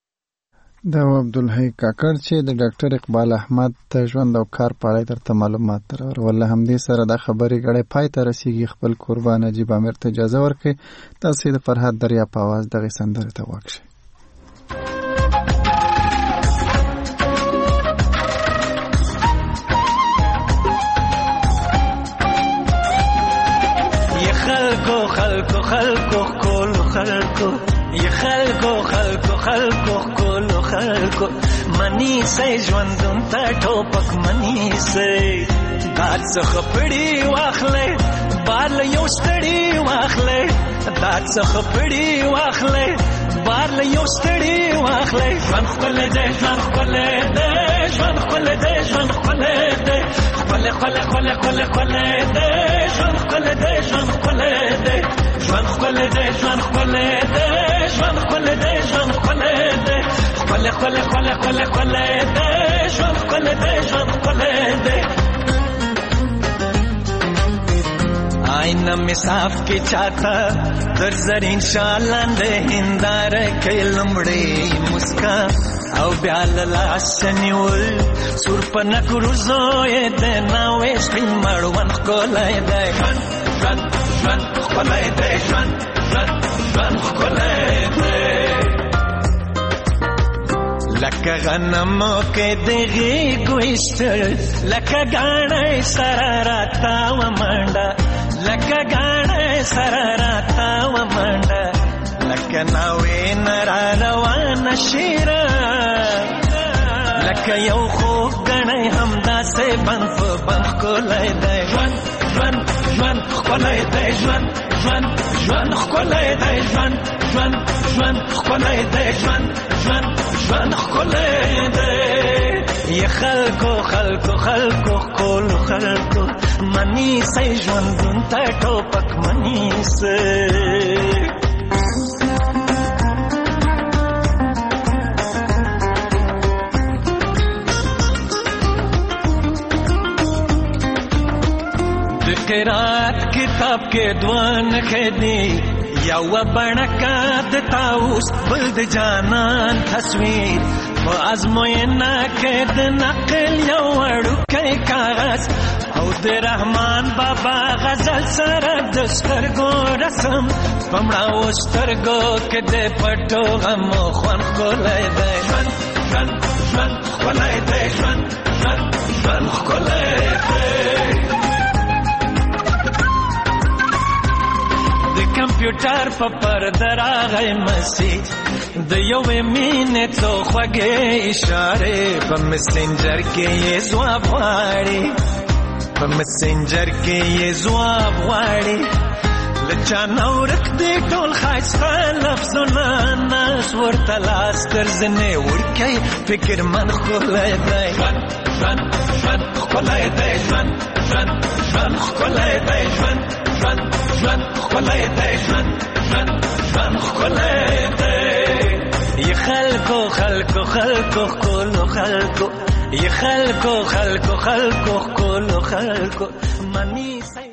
دا عبدالحی کاکړ چې د ډاکټر اقبال احمد د ژوند او کار په اړه درته معلومات راوړل. ولله همدې سره د خبرې غړې پای ته رسیږي. خپل قربان نجیب امیر ته اجازه ورکړئ تاسو د فرحت دریا په आवाज دغه سندره ته واکشئ. خلکو خلکو خلکو کولو خلکو ی خلکو خلکو خلکو کولو خلکو منی سي ژوندون ته ټوپک منی سي دات څخه پړی واخلې بار له یو ستړی واخلې دات څخه پړی واخلې بار له یو ستړی واخلې ژوند خپل دې ژوند خپل دې ژوند خپل دې ژوند خپل دې خپل خپل خپل خپل خپل دې ژوند خپل دې ژوند خپل دې ژوند خپل دې ژوند خپل دې ژوند خپل دې ژوند خپل دې خپل خپل خپل خپل خپل دې ژوند خپل دې ژوند خپل دې آئینہ میں صاف کے چاہتا در زرین شالان دے ہندار کے لمڑے مسکا او بیال لاشنیول سور پنک روزوئے دے ناوے سپین مروان خکولائے دے جوان جوان جوان خکولائے دے جوان جوان جوان خکولائے دے لکه غنمو کې دغې ګوشتل لکه ګاڼې سره راته ومنډه لکه ګاڼې سره راته ومنډه لکه ناوې نه را روانه شیره لکه یو خوږ ګڼی همداسې بند په بند ښکلی دی ژوند ژوند ژوند ښکلی دی ژوند ژوند ژوند ښکلی دی ژوند ژوند ژوند ښکلی دی ژوند ژوند ژوند ښکلی دی ی خلکو خلکو خلکو ښکلو خلکو منی سئ ژوندون ته ټوپک منی سئ قرات کتاب کې دوان خدي یو بڼکا د تاوس بل د جانان تصویر په ازموینه کې د نقل یو وړوکی کاغذ او د رحمان بابا غزل سره د سترګو رسم پمړه و سترګو کې د پټو غم خوان ښکلی دی ژوند ژوند ژوند ښکلی دی ژوند ژوند ژوند ښکلی دی د کمپیوټر په پرده راغی مسیج د یوې مینې څو خوږې اشارې په مسنجر کې یې ځواب غواړي په مسنجر کې یې ځواب غواړي له چا نه ورک دی ټول ښایسته لفظونه ناس ورته لاس تر زنې ورکوي فکر من ښکلی دی ژوند ژوند ژوند ښکلی دی ژوند ژوند ژوند ښکلی دی ژوند ژوند ژوند ښکلی دی ژوند ژوند ژوند ښکلی دی ی خلکو خلکو خلکو ښکلو خلکو ی خلکو خلکو خلکو ښکلو خلکو منی